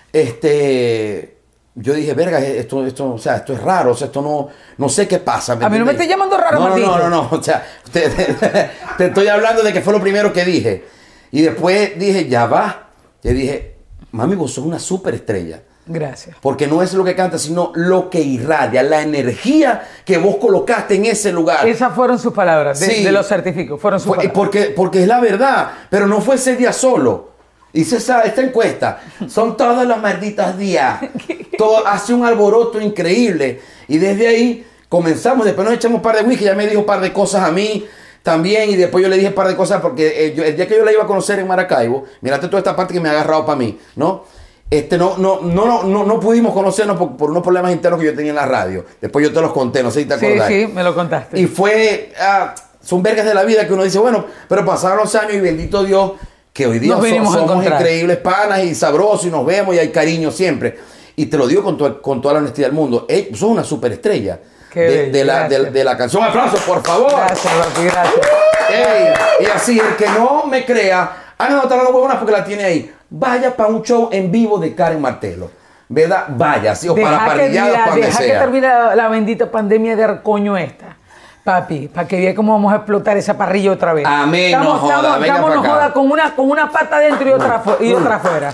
este, yo dije, verga, esto, esto, o sea, esto es raro, o sea, esto no, no sé qué pasa. A mí no me entiendes? estés llamando raro, no, no, Martín. no, no, no, o sea, te, te- te estoy hablando de que fue lo primero que dije. Y después dije, ya va. Te dije, mami, vos sos una superestrella. Gracias. Porque no es lo que canta, sino lo que irradia, la energía que vos colocaste en ese lugar. Esas fueron sus palabras, de, Sí. de los certificados, fueron sus Fue- palabras. porque, porque es la verdad, pero no fue ese día solo. Hice esa, esta encuesta. Son todos los malditos días. Todo, hace un alboroto increíble. Y desde ahí comenzamos. Después nos echamos un par de whisky. Ya me dijo un par de cosas a mí también. Y después yo le dije un par de cosas porque eh, yo- el día que yo la iba a conocer en Maracaibo, mirate toda esta parte que me ha agarrado para mí, ¿no? Este, no, no, no, no, no, no pudimos conocernos por, por unos problemas internos que yo tenía en la radio. Después yo te los conté, no sé si te Sí, acordás. sí, me lo contaste. Y fue, ah, son vergas de la vida que uno dice, bueno, pero pasaron los años y bendito Dios que hoy día Nos so- vinimos a somos encontrar. increíbles panas y sabrosos y nos vemos y hay cariño siempre. Y te lo digo con, to- con toda la honestidad del mundo, eh, sos una superestrella Qué de, bello, de la, de, gracias. de la canción. Un aplauso, por favor. Gracias, papi, gracias. Ey, y así, el que no me crea, hagan anotar las huevonas porque la tiene ahí. Vaya para un show en vivo de Karen Martelo. ¿Verdad? Vaya, sí, o para Deja que, parrilladas, mira, para donde deja que sea. termine la, la bendita pandemia de arcoño esta. Papi, para que vea cómo vamos a explotar esa parrilla otra vez. Amén, no Estamos, joda, estamos, venga estamos, pa' no acá. joda, con una, con una pata dentro y otra, afu- y otra afuera.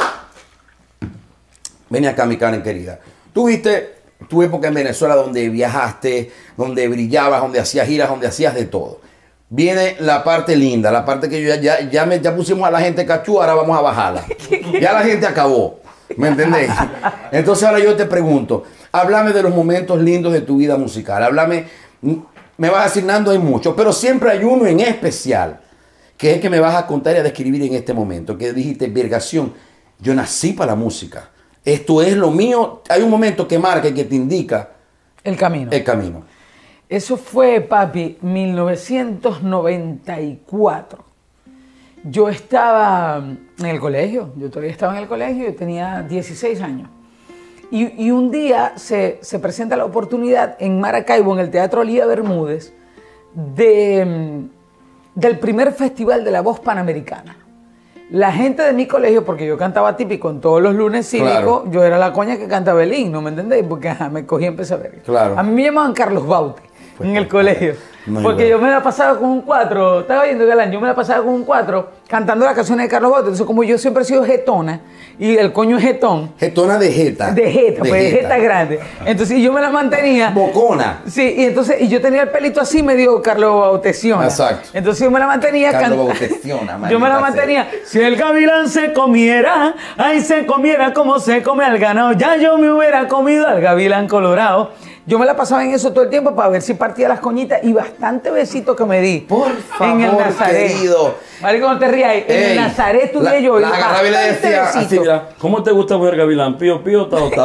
Ven acá, mi Karen querida. Tú viste tu época en Venezuela donde viajaste, donde brillabas, donde hacías giras, donde hacías de todo. Viene la parte linda, la parte que yo ya, ya, ya, me, ya pusimos a la gente cachú, ahora vamos a bajarla. Ya la gente acabó. ¿Me entendéis? Entonces ahora yo te pregunto, háblame de los momentos lindos de tu vida musical. Háblame, me vas a decir, Nando, hay muchos, pero siempre hay uno en especial, que es el que me vas a contar y a describir en este momento, que dijiste, vergación, yo nací para la música. Esto es lo mío. Hay un momento que marca y que te indica El camino. el camino. Eso fue, papi, mil novecientos noventa y cuatro. Yo estaba en el colegio, yo todavía estaba en el colegio, yo tenía dieciséis años. Y, y un día se, se presenta la oportunidad en Maracaibo, en el Teatro Lía Bermúdez, de, mm, del primer festival de la voz panamericana. La gente de mi colegio, porque yo cantaba típico en todos los lunes cívicos, Claro. yo era la coña que cantaba el himno, ¿me entendéis? Porque ajá, me cogí y empecé a ver. Claro. A mí me llamaban Carlos Baute Pues, en el colegio. no hay Porque verdad. yo me la pasaba con un cuatro, estaba viendo Galán, yo me la pasaba con un cuatro cantando las canciones de Carlos Baute. Entonces, como yo siempre he sido jetona y el coño es jetón, Getona de jeta. de jeta, pues de jeta grande. Entonces yo me la mantenía. Bocona. Sí, y entonces y yo tenía el pelito así medio Carlos Bautesiona. Exacto. Entonces yo me la mantenía. Carlos can- Bautesiona, Yo maldita me la sea. mantenía. Si el gavilán se comiera, ay se comiera como se come al ganado, ya yo me hubiera comido al gavilán colorado. Yo me la pasaba en eso todo el tiempo para ver si partía las coñitas y bastante besitos que me di. Por en el favor, Nazaret. querido. Marico, no te rías. En Ey, el Nazaret estudié la- yo. y la agarraba y le bastante decía besito. así, mira. ¿Cómo te gusta mujer gavilán? ¿Pío, pío, tao, tao?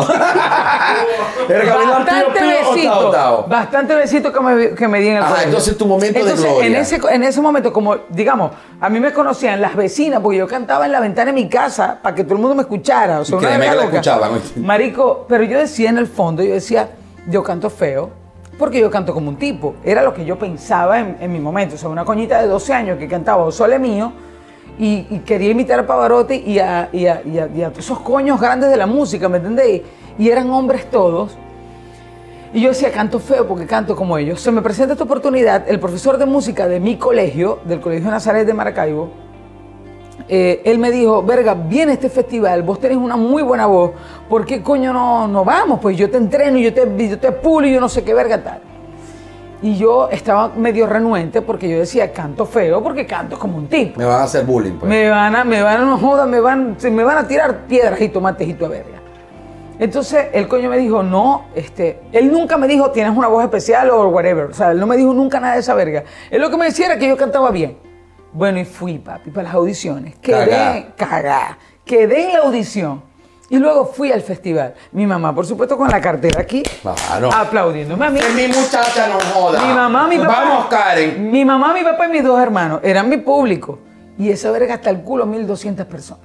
El gavilán tío, Bastante tío, o besito, tao, tao. bastante besito que me, que me di en el Ajá, colegio. entonces tu momento de Entonces, gloria. En ese, en ese momento, como, digamos, a mí me conocían las vecinas, porque yo cantaba en la ventana de mi casa para que todo el mundo me escuchara. O sea, una Créeme verga que la loca. escuchaban, ¿oíste? Marico, pero yo decía en el fondo, yo decía, yo canto feo, porque yo canto como un tipo. Era lo que yo pensaba en, en mi momento. O sea, una coñita de doce años que cantaba O Sole Mío, y, y quería imitar a Pavarotti y a, y, a, y, a, y a todos esos coños grandes de la música, ¿me entendéis? Y eran hombres todos. Y yo decía, canto feo porque canto como ellos. Se me presenta esta oportunidad, el profesor de música de mi colegio, del Colegio Nazaret de Maracaibo, eh, él me dijo, verga, viene este festival, vos tenés una muy buena voz, ¿por qué coño no, no vamos? Pues yo te entreno, yo te, yo te pulo y yo no sé qué verga tal. Y yo estaba medio renuente porque yo decía, canto feo porque canto como un tipo. Me van a hacer bullying, pues. Me van a, me van a, no joda, me van, se me van a tirar piedras y tomates y tu verga. Entonces el coño me dijo, no, este, él nunca me dijo, tienes una voz especial o whatever. O sea, él no me dijo nunca nada de esa verga. Él lo que me decía era que yo cantaba bien. Bueno, y fui, papi, para las audiciones. Quedé, cagá. Quedé en la audición. Y luego fui al festival. Mi mamá, por supuesto, con la cartera aquí, Claro. aplaudiéndome a mí. Que mi muchacha no joda. Mi mamá, mi papá. Vamos, Karen. Mi mamá, mi papá y mis dos hermanos eran mi público. Y esa verga hasta el culo, mil doscientas personas.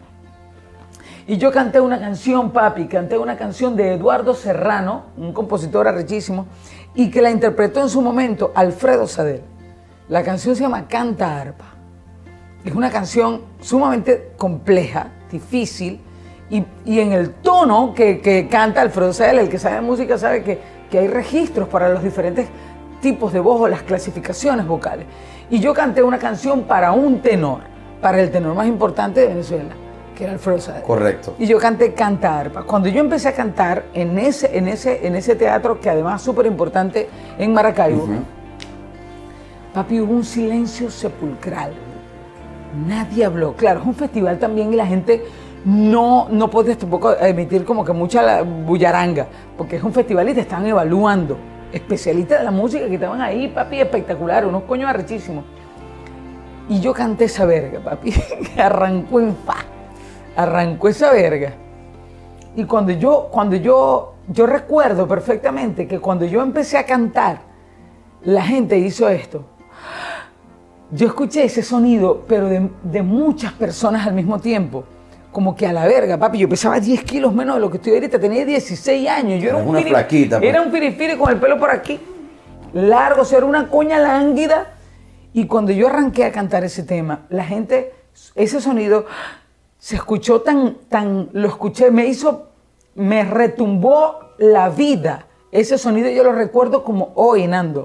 Y yo canté una canción, papi, canté una canción de Eduardo Serrano, un compositor arrechísimo, y que la interpretó en su momento Alfredo Sadel. La canción se llama Canta Arpa. Es una canción sumamente compleja, difícil, y, y en el tono que, que canta Alfredo Sadel, el que sabe música sabe que, que hay registros para los diferentes tipos de voz o las clasificaciones vocales. Y yo canté una canción para un tenor, para el tenor más importante de Venezuela, que era Alfredo Sadel. Correcto. Y yo canté Canta Arpa. Cuando yo empecé a cantar en ese, en ese, en ese teatro, que además es súper importante en Maracaibo, uh-huh. papi, hubo un silencio sepulcral. Nadie habló. Claro, es un festival también y la gente no, no puede tampoco emitir como que mucha bullaranga, porque es un festival y te están evaluando. Especialistas de la música que estaban ahí, papi, espectacular, unos coños arrechísimos. Y yo canté esa verga, papi, que arrancó en fa. Arrancó esa verga. Y cuando yo, cuando yo, yo recuerdo perfectamente que cuando yo empecé a cantar, la gente hizo esto. Yo escuché ese sonido, pero de, de muchas personas al mismo tiempo. Como que a la verga, papi, yo pesaba diez kilos menos de lo que estoy ahorita, tenía dieciséis años. Yo era, era un una piri, flaquita. Pues. Era un pirifiri con el pelo por aquí, largo, o sea, era una coña lánguida. Y cuando yo arranqué a cantar ese tema, la gente, ese sonido se escuchó tan, tan, lo escuché, me hizo, me retumbó la vida. Ese sonido yo lo recuerdo como hoy, Nando.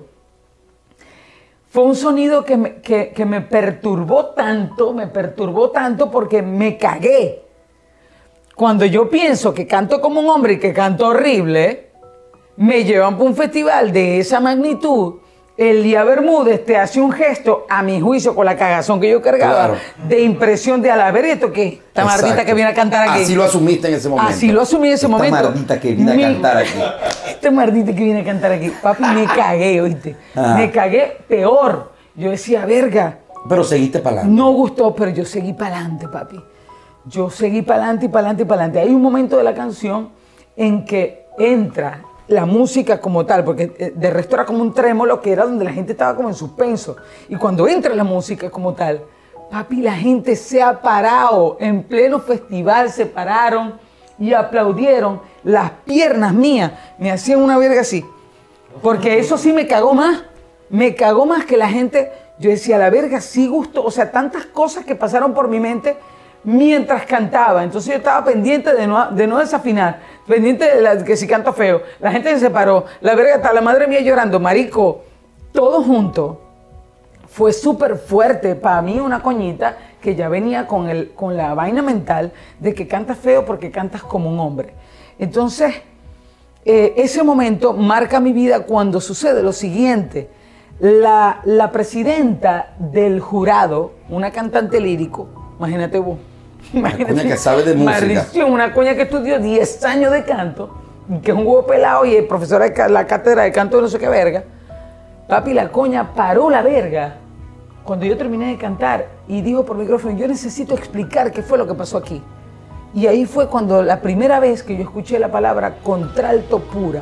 Fue un sonido que me, que, que me perturbó tanto, me perturbó tanto porque me cagué. Cuando yo pienso que canto como un hombre y que canto horrible, me llevan para un festival de esa magnitud. Elía Bermúdez te hace un gesto, a mi juicio, con la cagazón que yo cargaba, claro. de impresión de a la verga, ¿esto qué? Esta mardita que viene a cantar aquí. Así lo asumiste en ese momento. Así lo asumí en ese Esta momento. Esta mardita que viene mi, a cantar aquí. Esta mardita que viene a cantar aquí. Papi, me cagué, oíste. Ah. Me cagué peor. Yo decía, verga. Pero seguiste para adelante. No gustó, pero yo seguí para adelante, papi. Yo seguí para adelante y para adelante y para adelante. Hay un momento de la canción en que entra la música como tal, porque de resto era como un trémolo que era donde la gente estaba como en suspenso. Y cuando entra la música como tal, papi, la gente se ha parado. En pleno festival se pararon y aplaudieron. Las piernas mías me hacían una verga así. Porque eso sí me cagó más. Me cagó más que la gente. Yo decía, la verga sí gustó. O sea, tantas cosas que pasaron por mi mente mientras cantaba. Entonces yo estaba pendiente de no, de no desafinar, pendiente de la, que si canto feo. La gente se separó, la verga está, la madre mía llorando, marico, todo junto. Fue súper fuerte para mí, una coñita que ya venía con, el, con la vaina mental de que cantas feo porque cantas como un hombre. Entonces, eh, ese momento marca mi vida cuando sucede lo siguiente. La, la presidenta del jurado, una cantante lírico, imagínate vos. Imagínate, una coña que sabe de música. Maldición, una coña que estudió diez años de canto, que es un huevo pelado y es profesora de la cátedra de canto de no sé qué verga. Papi, la coña paró la verga cuando yo terminé de cantar y dijo por micrófono, yo necesito explicar qué fue lo que pasó aquí. Y ahí fue cuando la primera vez que yo escuché la palabra contralto pura.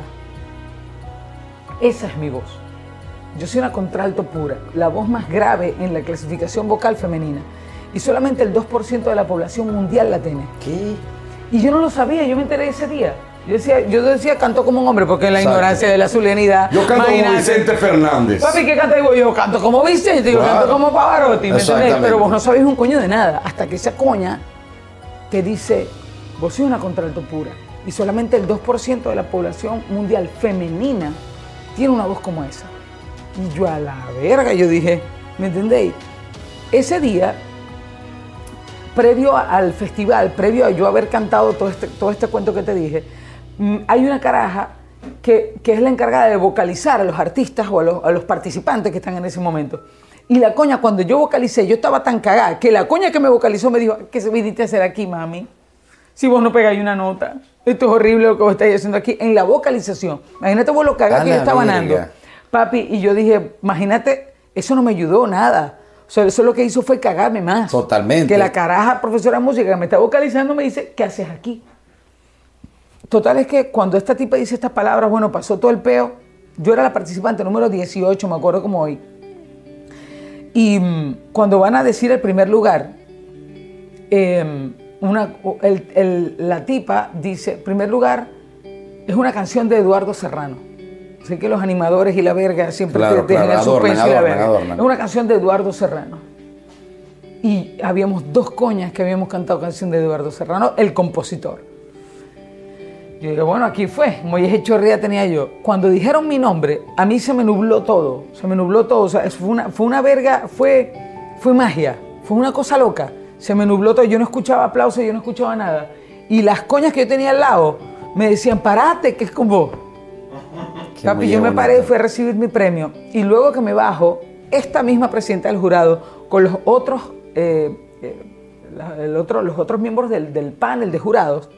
Esa es mi voz. Yo soy una contralto pura, la voz más grave en la clasificación vocal femenina. Y solamente el dos por ciento de la población mundial la tiene. ¿Qué? Y yo no lo sabía, yo me enteré ese día. Yo decía, yo decía canto como un hombre, porque en la Exacto. ignorancia de la zulianidad. Yo canto como Vicente Fernández. Papi, ¿qué canta? Digo, yo canto como Vicente, yo claro. canto como Pavarotti, ¿me entendés? Pero vos no sabés un coño de nada, hasta que esa coña te dice, vos sos una contralto pura. Y solamente el dos por ciento de la población mundial femenina tiene una voz como esa. Y yo a la verga, yo dije, ¿me entendéis? Ese día, previo al festival, previo a yo haber cantado todo este, todo este cuento que te dije, hay una caraja que, que es la encargada de vocalizar a los artistas o a los, a los participantes que están en ese momento. Y la coña, cuando yo vocalicé, yo estaba tan cagada que la coña que me vocalizó me dijo, ¿qué se viniste a hacer aquí, mami? Si vos no pegáis una nota. Esto es horrible lo que vos estáis haciendo aquí. En la vocalización. Imagínate vos lo cagada que yo estaba dando. Papi, y yo dije, imagínate, eso no me ayudó nada. O sea, eso lo que hizo fue cagarme más. Totalmente. Que la caraja profesora de música que me está vocalizando me dice, ¿qué haces aquí? Total es que cuando esta tipa dice estas palabras, bueno, pasó todo el peo. Yo era la participante número dieciocho, me acuerdo como hoy. Y mmm, cuando van a decir el primer lugar, eh, una, el, el, la tipa dice, primer lugar, es una canción de Eduardo Serrano. Sé que los animadores y la verga siempre claro, te dejan claro, el suspenso adornan, y la adornan, verga. adornan. Es una canción de Eduardo Serrano. Y habíamos dos coñas que habíamos cantado canción de Eduardo Serrano, el compositor. Yo digo, bueno, aquí fue, Molleje Chorría tenía yo. Cuando dijeron mi nombre, a mí se me nubló todo, se me nubló todo, o sea, fue una, fue una verga, fue, fue magia, fue una cosa loca, se me nubló todo, yo no escuchaba aplausos, yo no escuchaba nada. Y las coñas que yo tenía al lado me decían, parate, que es con vos. Qué Papi, yo me paré y fui a recibir mi premio. Y luego que me bajo, esta misma presidenta del jurado, con los otros, eh, eh, la, el otro, los otros miembros del, del panel de jurados,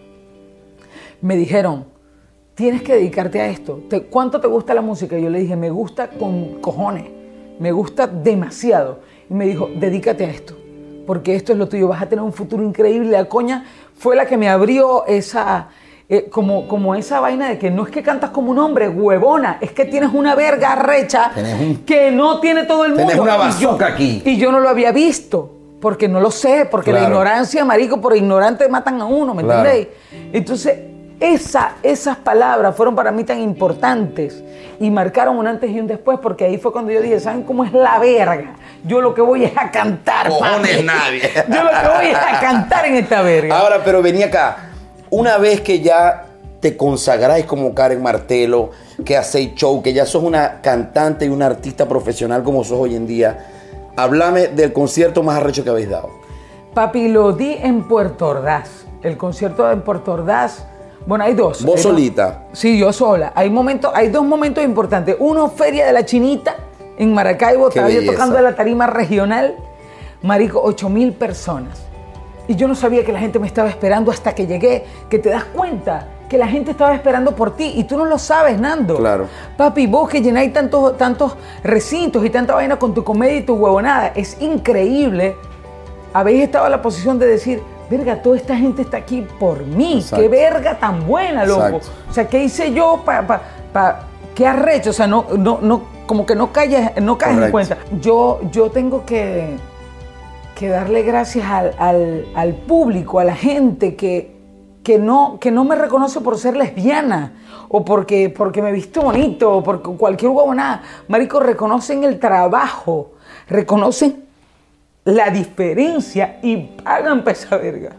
me dijeron, tienes que dedicarte a esto. ¿Te, ¿Cuánto te gusta la música? Y yo le dije, me gusta con cojones, me gusta demasiado. Y me dijo, dedícate a esto, porque esto es lo tuyo, vas a tener un futuro increíble. La coña fue la que me abrió esa, eh, como, como esa vaina de que no es que cantas como un hombre, huevona, es que tienes una verga recha un, que no tiene todo el mundo. Tienes una bazooka y yo, aquí. Y yo no lo había visto, porque no lo sé, porque claro. La ignorancia, marico, por ignorante matan a uno, ¿me claro. entendéis? Entonces, Esa, esas palabras fueron para mí tan importantes y marcaron un antes y un después, porque ahí fue cuando yo dije, ¿saben cómo es la verga? Yo lo que voy es a cantar, cojones nadie. Yo lo que voy es a cantar en esta verga. Ahora, pero vení acá. Una vez que ya te consagráis como Karen Martelo, que hacéis show, que ya sos una cantante y una artista profesional como sos hoy en día, háblame del concierto más arrecho que habéis dado. Papi, lo di en Puerto Ordaz. El concierto en Puerto Ordaz. Bueno, hay dos. ¿Vos hay solita? Dos. Sí, yo sola. Hay, momentos, hay dos momentos importantes. Uno, Feria de la Chinita, en Maracaibo. Estaba yo tocando en la tarima regional. Marico, ocho mil personas. Y yo no sabía que la gente me estaba esperando hasta que llegué. Que te das cuenta que la gente estaba esperando por ti. Y tú no lo sabes, Nando. Claro. Papi, vos que llenáis tantos, tantos recintos y tanta vaina con tu comedia y tu huevonada. Es increíble. Habéis estado en la posición de decir... Verga, toda esta gente está aquí por mí. Exacto. Qué verga tan buena, loco. Exacto. O sea, ¿qué hice yo para pa, pa, qué arrecho? O sea, no, no, no, como que no caes, no caes en cuenta. Yo, yo tengo que, que darle gracias al, al, al público, a la gente que, que, no, que no me reconoce por ser lesbiana o porque, porque me visto bonito o por cualquier huevonada. Marico, reconocen el trabajo, reconocen la diferencia y pagan para esa verga.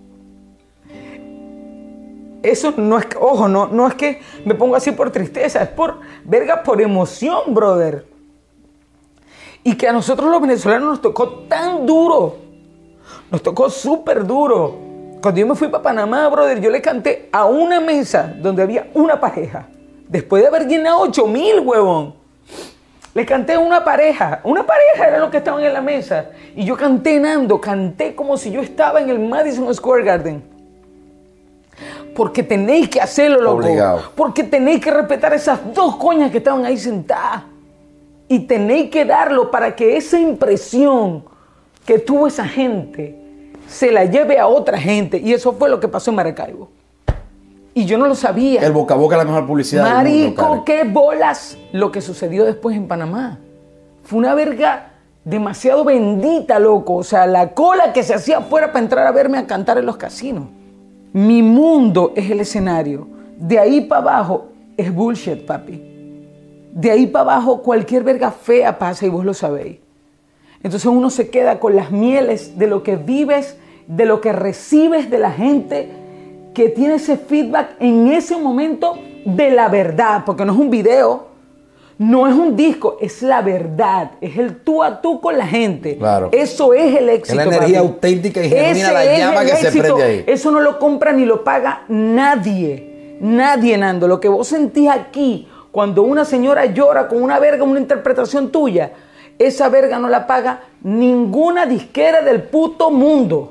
Eso no es que, ojo, no, no es que me pongo así por tristeza, es por verga, por emoción, brother. Y que a nosotros los venezolanos nos tocó tan duro, nos tocó súper duro. Cuando yo me fui para Panamá, brother, yo le canté a una mesa donde había una pareja, después de haber llenado ocho mil, huevón. Le canté a una pareja, una pareja era lo que estaban en la mesa. Y yo canté, Nando, canté como si yo estaba en el Madison Square Garden. Porque tenéis que hacerlo, loco. Obligado. Porque tenéis que respetar esas dos coñas que estaban ahí sentadas. Y tenéis que darlo para que esa impresión que tuvo esa gente se la lleve a otra gente. Y eso fue lo que pasó en Maracaibo. Y yo no lo sabía. El boca a boca es la mejor publicidad Marico, del mundo, qué bolas lo que sucedió después en Panamá. Fue una verga demasiado bendita, loco. O sea, la cola que se hacía afuera para entrar a verme a cantar en los casinos. Mi mundo es el escenario. De ahí para abajo es bullshit, papi. De ahí para abajo cualquier verga fea pasa y vos lo sabéis. Entonces uno se queda con las mieles de lo que vives, de lo que recibes de la gente que tiene ese feedback en ese momento de la verdad, porque no es un video, no es un disco, es la verdad. Es el tú a tú con la gente. Claro. Eso es el éxito. Es la energía papi. auténtica y genuina, Ese la es llama el que se éxito. prende ahí. Eso no lo compra ni lo paga nadie. Nadie, Nando. Lo que vos sentís aquí, cuando una señora llora con una verga, una interpretación tuya, esa verga no la paga ninguna disquera del puto mundo.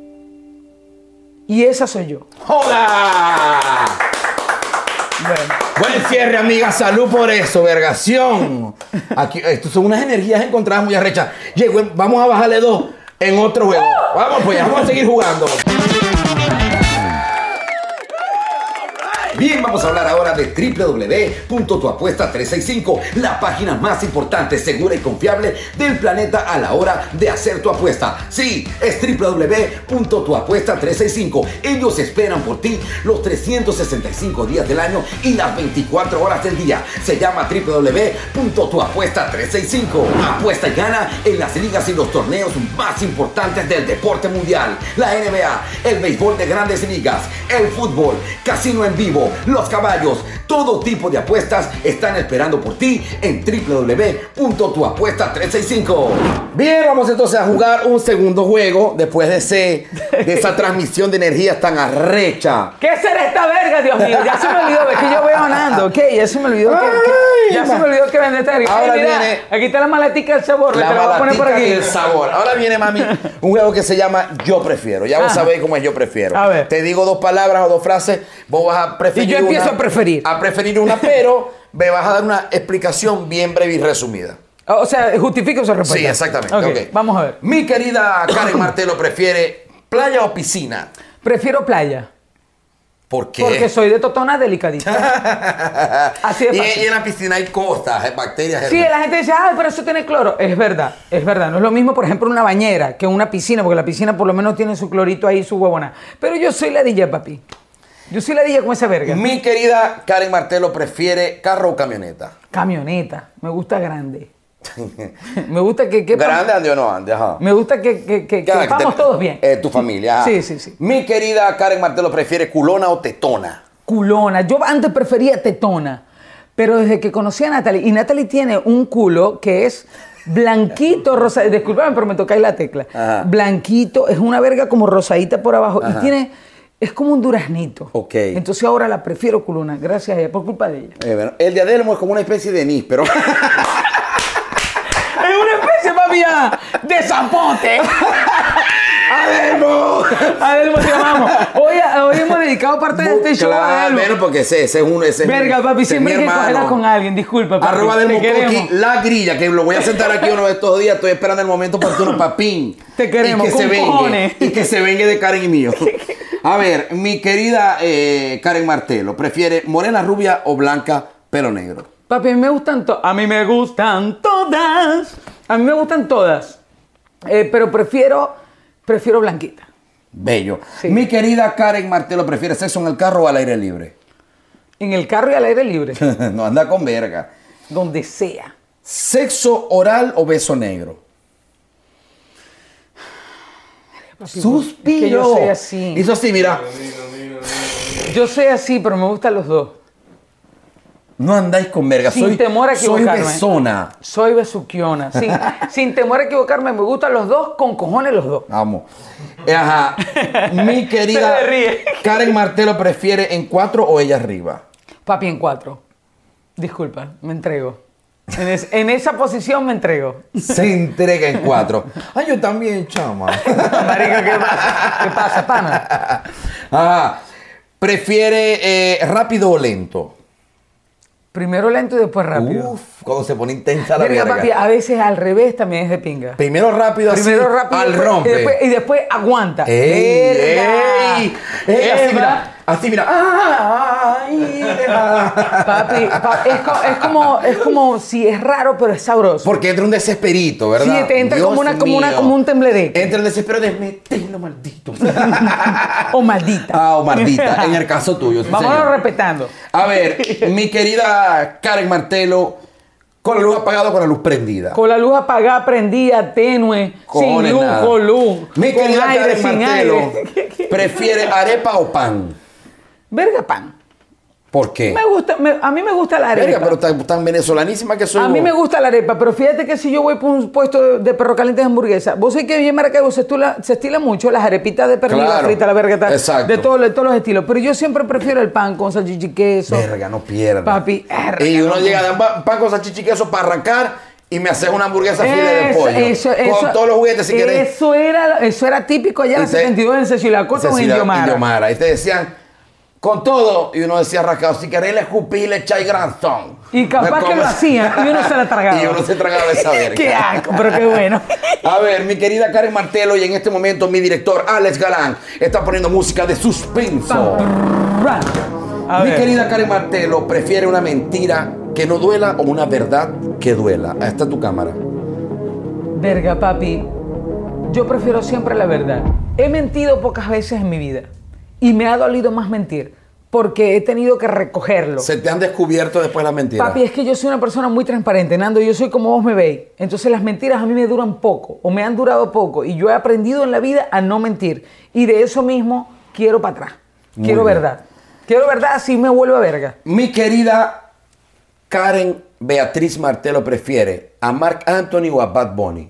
Y esa soy yo. ¡Joda! Bueno. Buen cierre, amiga. Salud por eso, vergación. Aquí, esto son unas energías encontradas muy arrechas. Llegó, vamos a bajarle dos en otro juego. Vamos pues, vamos a seguir jugando. Bien, vamos a hablar ahora de doble u doble u doble u punto tu apuesta trescientos sesenta y cinco, la página más importante, segura y confiable del planeta a la hora de hacer tu apuesta. Sí, es doble u doble u doble u punto tu apuesta trescientos sesenta y cinco. Ellos esperan por ti los trescientos sesenta y cinco días del año y las veinticuatro horas del día. Se llama doble u doble u doble u punto tu apuesta trescientos sesenta y cinco. Apuesta y gana en las ligas y los torneos más importantes del deporte mundial. La N B A, el béisbol de grandes ligas, el fútbol, casino en vivo, los caballos, todo tipo de apuestas están esperando por ti en doble u doble u doble u punto tu apuesta trescientos sesenta y cinco. Bien, vamos entonces a jugar un segundo juego después de, ese, de esa transmisión de energías tan arrecha. ¿Qué será esta verga, Dios mío? Ya se me olvidó, es que yo veo Nando, ¿ok? Ya se me olvidó que, que- ya Ay, se me olvidó que vende esta verga. Ahora Ay, mira, viene- aquí está la malatica del sabor, La te la voy a poner por malatica aquí. del sabor. Ahora viene, mami, un juego que se llama Yo Prefiero. Ya vos Ajá. sabéis cómo es Yo Prefiero. A ver. Te digo dos palabras o dos frases, vos vas a preferir Y yo empiezo una, a preferir. A preferir una, pero me vas a dar una explicación bien breve y resumida. O sea, justifica esa respuesta. Sí, exactamente. Ok, ok. vamos a ver. Mi querida Karen Martelo prefiere playa o piscina. Prefiero playa. ¿Por qué? Porque soy de totona delicadita. Así de y, fácil. y en la piscina hay costas, hay bacterias. Sí, hay- la gente dice, ay, pero eso tiene cloro. Es verdad, es verdad. No es lo mismo, por ejemplo, una bañera que una piscina, porque la piscina por lo menos tiene su clorito ahí, su huevona. Pero yo soy la D J, papi. Yo soy la D J con esa verga. Mi querida Karen Martelo prefiere carro o camioneta. Camioneta. Me gusta grande. Me gusta que... que Grande, ande o no ande, ajá. Me gusta que, que, que, que Cada que vamos te- todos bien. Eh, tu familia. ajá. Sí, sí, sí. Mi querida Karen Martelo prefiere culona o tetona. Culona. Yo antes prefería tetona, pero desde que conocí a Natalie, y Natalie tiene un culo que es blanquito, rosa. Disculpame, pero me tocáis la tecla. Ajá. Blanquito, es una verga como rosadita por abajo y tiene, es como un duraznito. Ok. Entonces ahora la prefiero culona, gracias a ella, por culpa de ella. Eh, bueno, el de Adelmo es como una especie de níspero. Es una especie, papi, ya, de zapote. ¡Adelmo! Adelmo te amamos. Hoy, hoy hemos dedicado parte de este show a Claro, Adelmo. bueno, porque ese, ese es un... Ese es Verga, mi- papi, ese es siempre hay mi que hermano. cogerla con alguien. Disculpa, papi. Arroba del te queremos. Mocoqui, la grilla, que lo voy a sentar aquí uno de estos días. Estoy esperando el momento oportuno, papín. Te queremos, y que se con vengue, cojones. y que se vengue de Karen y mío. A ver, mi querida eh, Karen Martelo, ¿prefiere morena, rubia o blanca, pelo negro? Papi, a mí me gustan todas. A mí me gustan todas. A mí me gustan todas. Eh, pero prefiero, prefiero blanquita. Bello. Sí. Mi querida Karen Martelo, ¿prefiere sexo en el carro o al aire libre? En el carro y al aire libre. No anda con verga. Donde sea. ¿Sexo oral o beso negro? Papi, Suspiro. es que yo soy así. Hizo así, mira. Yo soy así, pero me gustan los dos. No andáis con verga. Sin soy, temor a soy equivocarme. besona. Soy besuquiona. Sin, sin temor a equivocarme, me gustan los dos, con cojones los dos. Vamos. Ajá. Mi querida Se ríe. Karen Martelo, ¿prefiere en cuatro o ella arriba? Papi, en cuatro. Disculpa, me entrego. En, es- en esa posición me entrego. Se entrega en cuatro. Ay, yo también, chama. Marica, ¿qué pasa? ¿Qué pasa, pana? Ajá. ¿Prefiere eh, rápido o lento? Primero lento y después rápido. Uf, cuando se pone intensa la Verga, verga. papi, a veces al revés también es de pinga. Primero rápido así, Primero rápido al y después, rompe. Y después, y después aguanta. ¡Ey! Verga. ¡Ey! ¡Ey! Así Eva. mira, así mira. ¡Ay! Papi, pa- es, co- es como, es como, sí, es raro, pero es sabroso. Porque entra un desesperito, ¿verdad? Sí, te entra Dios como una- como una- mío. como un temblereque. Entra el desespero de metelo, maldito. O maldita. Ah, o maldita, en el caso tuyo. sí, Vámonos señor. respetando. A ver, mi querida Karen Martelo, con la luz apagada o con la luz prendida. Con la luz apagada, prendida, tenue, Cojones, sin luz, nada. con luz, Mi con querida aire, Karen sin Martelo, aire. ¿prefiere arepa o pan? Verga pan. ¿Por qué? Me gusta, me- a mí me gusta la arepa. Verga, pero tan, tan venezolanísima que soy A vos. mí me gusta la arepa, pero fíjate que si yo voy por un puesto de, de perro caliente de hamburguesa, vos sabés que hoy en Maracaibo se estila, se estila mucho las arepitas de pernil, Claro, la frita, la verga, tal, exacto. de, todo- de todos los estilos. Pero yo siempre prefiero el pan con salchicha y queso. Verga, no pierda. Papi, verga, Y uno no. llega de pan, pan con salchicha y queso para arrancar y me haces una hamburguesa file de Eso, pollo. eso, con eso- todos los juguetes si querés. Eso era, eso era típico allá en la Ese- setenta y dos en Cecilacoto o en Cecilia- Indiomara. Indiomara. Y te decían, con todo, y uno decía rascado, si querés le escupí, le echáis granzón. Y capaz Me que lo comes- hacían y uno se la tragaba. Y uno se tragaba esa verga. Qué asco, pero qué bueno. A ver, mi querida Karen Martelo y en este momento mi director Alex Galán está poniendo música de suspenso. A Mi ver. querida Karen Martelo prefiere una mentira que no duela o una verdad que duela. Ahí está tu cámara. Verga, papi. Yo prefiero siempre la verdad. He mentido pocas veces en mi vida. Y me ha dolido más mentir. Porque he tenido que recogerlo. Se te han descubierto después las mentiras. Papi, es que yo soy una persona muy transparente, Nando. Yo soy como vos me veis. Entonces las mentiras a mí me duran poco. O me han durado poco. Y yo he aprendido en la vida a no mentir. Y de eso mismo quiero para atrás. Muy Quiero bien. verdad. Quiero verdad, así me vuelvo a verga. Mi querida Karen Beatriz Martelo prefiere a Marc Anthony o a Bad Bunny.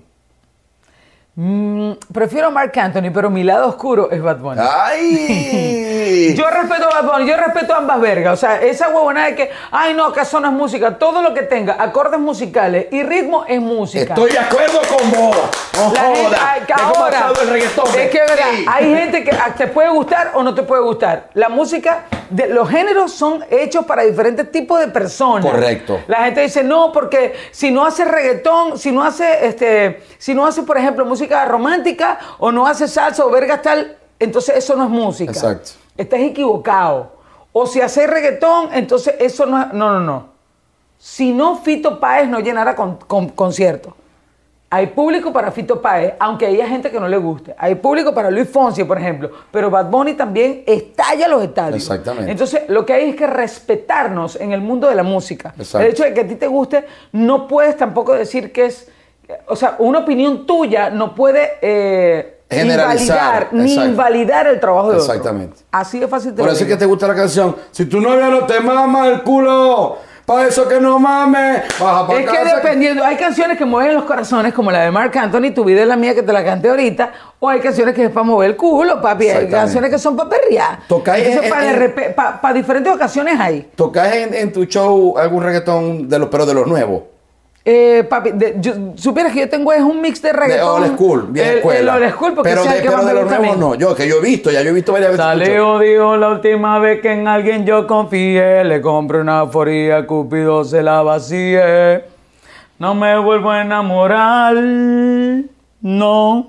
Mm, prefiero a Marc Anthony, pero mi lado oscuro es Bad Bunny. ¡Ay! Yo respeto a Bad Bunny, yo respeto a ambas vergas. O sea, esa huevonada de que, ay no, que eso no es música. Todo lo que tenga acordes musicales y ritmo es música. Estoy de acuerdo con vos. No La gente- jodas. ay, que Dejo ahora, pasado el reggaetón. es que verdad, Sí. hay gente que ah, te puede gustar o no te puede gustar. La música, de, los géneros son hechos para diferentes tipos de personas. Correcto. La gente dice, no, porque si no hace reggaetón, si no hace, este, si no hace, por ejemplo, música romántica o no hace salsa o vergas tal, entonces eso no es música. Exacto. Estás equivocado. O si hace reggaetón, entonces eso no es, no, no, no. Si no, Fito Páez no llenara con, con- conciertos. Hay público para Fito Páez, aunque haya gente que no le guste. Hay público para Luis Fonsi, por ejemplo. Pero Bad Bunny también estalla los estadios. Exactamente. Entonces, lo que hay es que respetarnos en el mundo de la música. Exacto. El hecho de que a ti te guste, no puedes tampoco decir que es... O sea, una opinión tuya no puede... eh, Generalizar, invalidar, ni exacto. invalidar el trabajo de otro. Exactamente. Así de fácil te Por lo eso es digo. que te gusta la canción. Si tu novia no te mama el culo, para eso que no mames, baja para Es que casa. dependiendo, hay canciones que mueven los corazones, como la de Marc Anthony, Tu vida es la mía, que te la canté ahorita, o hay canciones que es para mover el culo, papi, hay Exactamente. canciones que son para perrear. Tocáis Entonces, en- para, en- de repe- pa- pa diferentes ocasiones hay. ¿Tocas en, en tu show algún reggaetón, de los, pero de los nuevos? Eh, papi, de- yo, supieras que yo tengo es un mix de De reggaetón. old school, vieja el, escuela. El old school, porque pero sea de, el que pero más de me los gusta a mí. nuevos no. Yo, que yo he visto, ya yo he visto varias veces. tu show. Salió, dijo la última vez que en alguien yo confié, le compré una aforía, Cupido se la vacié. No me vuelvo a enamorar, no.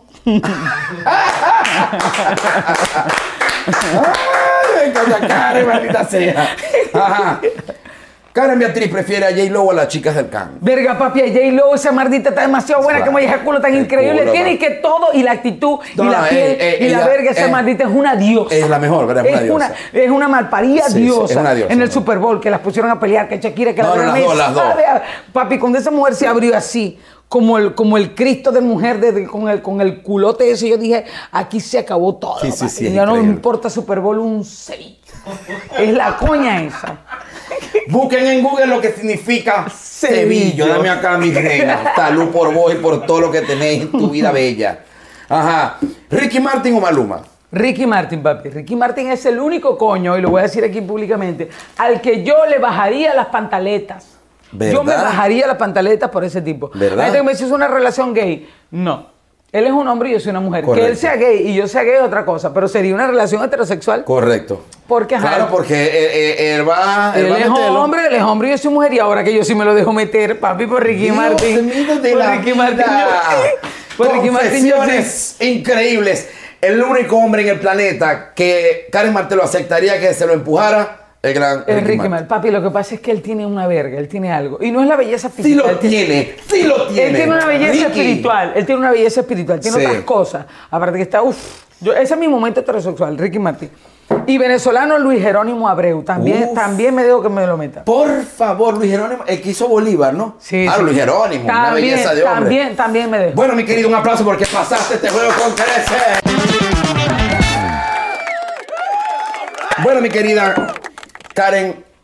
Ay, me encanta Karen, maldita sea. Ajá. Karen Beatriz prefiere a J-Lo o a las chicas del can. Verga, papi, a J-Lo, esa mardita está demasiado buena, Claro. que me deja culo tan El increíble. culo, Tiene pa. que todo, y la actitud, No, y la no, piel, eh, eh, y la ella- verga, esa eh, mardita es una diosa. es la mejor, ¿verdad? Es una diosa. es una malparida Sí, sí, diosa. es una diosa, en el ¿no? Super Bowl, que las pusieron a pelear, que Shakira, que No, la no, verga las me dos, las dos. sabe a- Papi, cuando esa mujer se abrió así, como el, como el Cristo de mujer, de, de- con, el, con el culote ese, yo dije, aquí se acabó todo. Sí, sí, papi. sí, es Ya no me increíble. importa Super Bowl un seis. Es la coña esa. Busquen en Google lo que significa Cebillo. cebillo. Dame acá, mi reina. Salud por vos y por todo lo que tenéis en tu vida bella. Ajá. ¿Ricky Martin o Maluma? Ricky Martin, papi. Ricky Martin es el único coño, y lo voy a decir aquí públicamente, al que yo le bajaría las pantaletas. ¿Verdad? Yo me bajaría las pantaletas por ese tipo. ¿Verdad? Hay gente que me dice, ¿es una relación gay? No. Él es un hombre y yo soy una mujer. Correcto. Que él sea gay y yo sea gay es otra cosa, pero sería una relación heterosexual. Correcto. Porque, ajá, Claro, porque él, él- él va, él él va a es meterlo. hombre, él es hombre y yo soy mujer, y ahora que yo sí me lo dejo meter, papi, por Ricky Dios Martin. mío de por la Ricky vida. Martin. yo- por Ricky Martin. yo sí. Confesiones increíbles. El único hombre en el planeta que Karen Martelo aceptaría que se lo empujara, el gran Es Ricky Martin. Martin. Papi, lo que pasa es que él tiene una verga, él tiene algo. Y no es la belleza física. Sí lo él tiene- tiene, sí lo tiene. Él tiene una belleza Ricky. espiritual, él tiene una belleza espiritual, tiene Sí. otras cosas. Aparte que está, uff, ese es mi momento heterosexual, Ricky Martin. Y venezolano Luis Jerónimo Abreu, también, Uf. también me dejo que me lo meta. Por favor, Luis Jerónimo, el que hizo Bolívar, ¿no? Sí, Ah, sí. Luis Jerónimo, una También, belleza de hombre. También, también me dejo. Bueno, mi querido, un aplauso porque pasaste este juego con trece. Bueno, mi querida Karen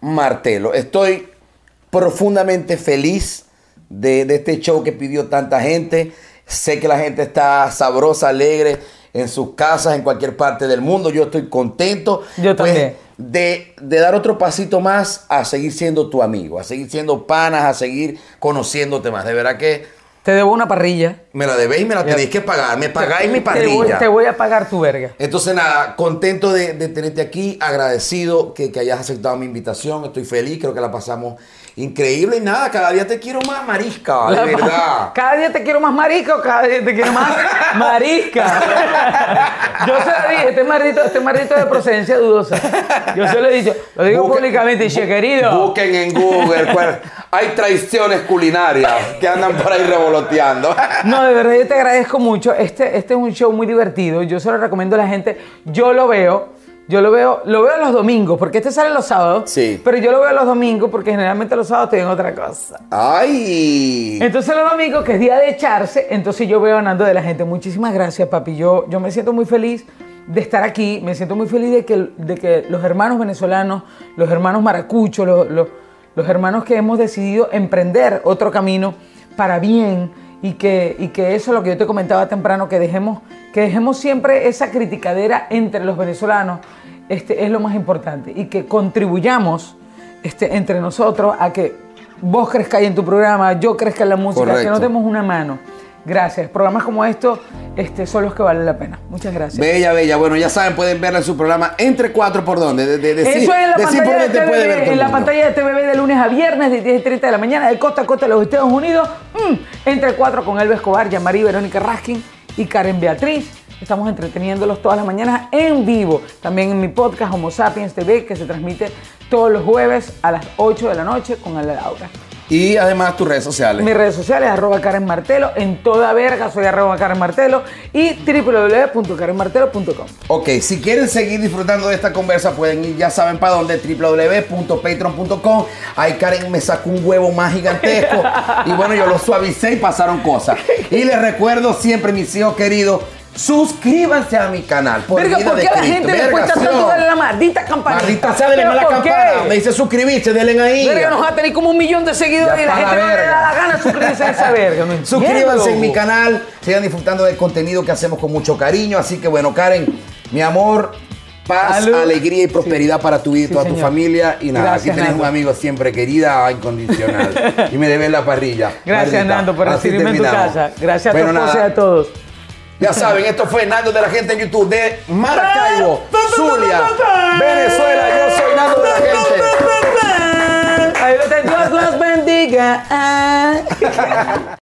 Martelo. Estoy profundamente feliz de, de este show que pidió tanta gente. Sé que la gente está sabrosa, alegre en sus casas, en cualquier parte del mundo. Yo estoy contento. Yo pues, también. De, de dar otro pasito más a seguir siendo tu amigo, a seguir siendo panas, a seguir conociéndote más. De verdad que Te debo una parrilla. me la debéis y me la tenéis que pagar. Me pagáis mi Te voy, parrilla. te voy a pagar tu verga. Entonces, nada, contento de, de tenerte aquí, agradecido que, que hayas aceptado mi invitación, estoy feliz, creo que la pasamos increíble y nada, cada día te quiero más marisca, de La- verdad. Cada día te quiero más marica o cada día te quiero más marisca. Yo se lo dije, este maldito, este maldito de procedencia dudosa. Yo se lo he dicho, lo digo Busque- públicamente, dice, querido. Busquen en Google, cuál- hay traiciones culinarias que andan por ahí revoloteando. No, de verdad yo te agradezco mucho. Este, este es un show muy divertido. Yo se lo recomiendo a la gente. Yo lo veo. Yo lo veo, lo veo los domingos, porque este sale los sábados. Sí. Pero yo lo veo los domingos porque generalmente los sábados estoy en otra cosa. Ay. Entonces los domingos, que es día de echarse, entonces yo veo ganando de la gente. Muchísimas gracias, papi. Yo, yo me siento muy feliz de estar aquí. Me siento muy feliz de que, de que los hermanos venezolanos, los hermanos maracuchos, los, los, los hermanos que hemos decidido emprender otro camino para bien y que, y que eso es lo que yo te comentaba temprano, que dejemos, que dejemos siempre esa criticadera entre los venezolanos, este, es lo más importante, y que contribuyamos este, entre nosotros a que vos crezcáis en tu programa, yo crezca en la música, Correcto. que nos demos una mano. Gracias. Programas como estos este, son los que valen la pena. Muchas gracias. Bella, bella. Bueno, ya saben, pueden verla en su programa Entre Cuatro, ¿por dónde? De, de, de, Eso es en la, decir por pantalla de, dónde te puede ver T V B, todo en el la mundo. pantalla de T V B de lunes a viernes de diez y treinta de la mañana de costa a costa de los Estados Unidos. Mm, Entre Cuatro con Elba Escobar, Yamari Verónica Raskin y Karen Beatriz. Estamos entreteniéndolos todas las mañanas en vivo. También en mi podcast Homo Sapiens T V, que se transmite todos los jueves a las ocho de la noche con Ala Laura. Y además tus redes sociales. Mis redes sociales, arroba Karen Martelo, en toda verga soy arroba Karen Martelo y w w w punto karen martelo punto com. Ok, si quieren seguir disfrutando de esta conversa, pueden ir, ya saben para dónde, w w w punto patreon punto com. Ahí Karen me sacó un huevo más gigantesco y bueno, yo lo suavicé y pasaron cosas. Y les recuerdo siempre, mis hijos queridos, suscríbanse a mi canal. Por Verga, vida ¿por de qué a la Cristo. gente le Verga, cuesta sí, tanto no. darle la maldita campanita? Maldita sea, denle ¿Pero la por qué? campana. Me dice suscribirse, denle ahí. Verga, nos va a tener como un millón de seguidores Ya y la para gente la no le verga. da la gana de suscribirse a esa verga. No entiendo, Suscríbanse en loco. mi canal, sigan disfrutando del contenido que hacemos con mucho cariño. Así que bueno, Karen, mi amor, paz, Salud. alegría y prosperidad Sí. para tu vida y Sí, toda tu señor. familia. Y nada, Gracias, aquí tenés Nando. un amigo siempre querida, incondicional. Y me debes la parrilla. Gracias, Maldita. Nando, por Así recibirme en tu terminamos. casa. Gracias a tu Bueno, esposa y nada. a todos. Ya saben, esto fue Nando de la gente en YouTube de Maracaibo, Zulia, Venezuela. Yo soy Nando de la gente. Ay, Dios los bendiga.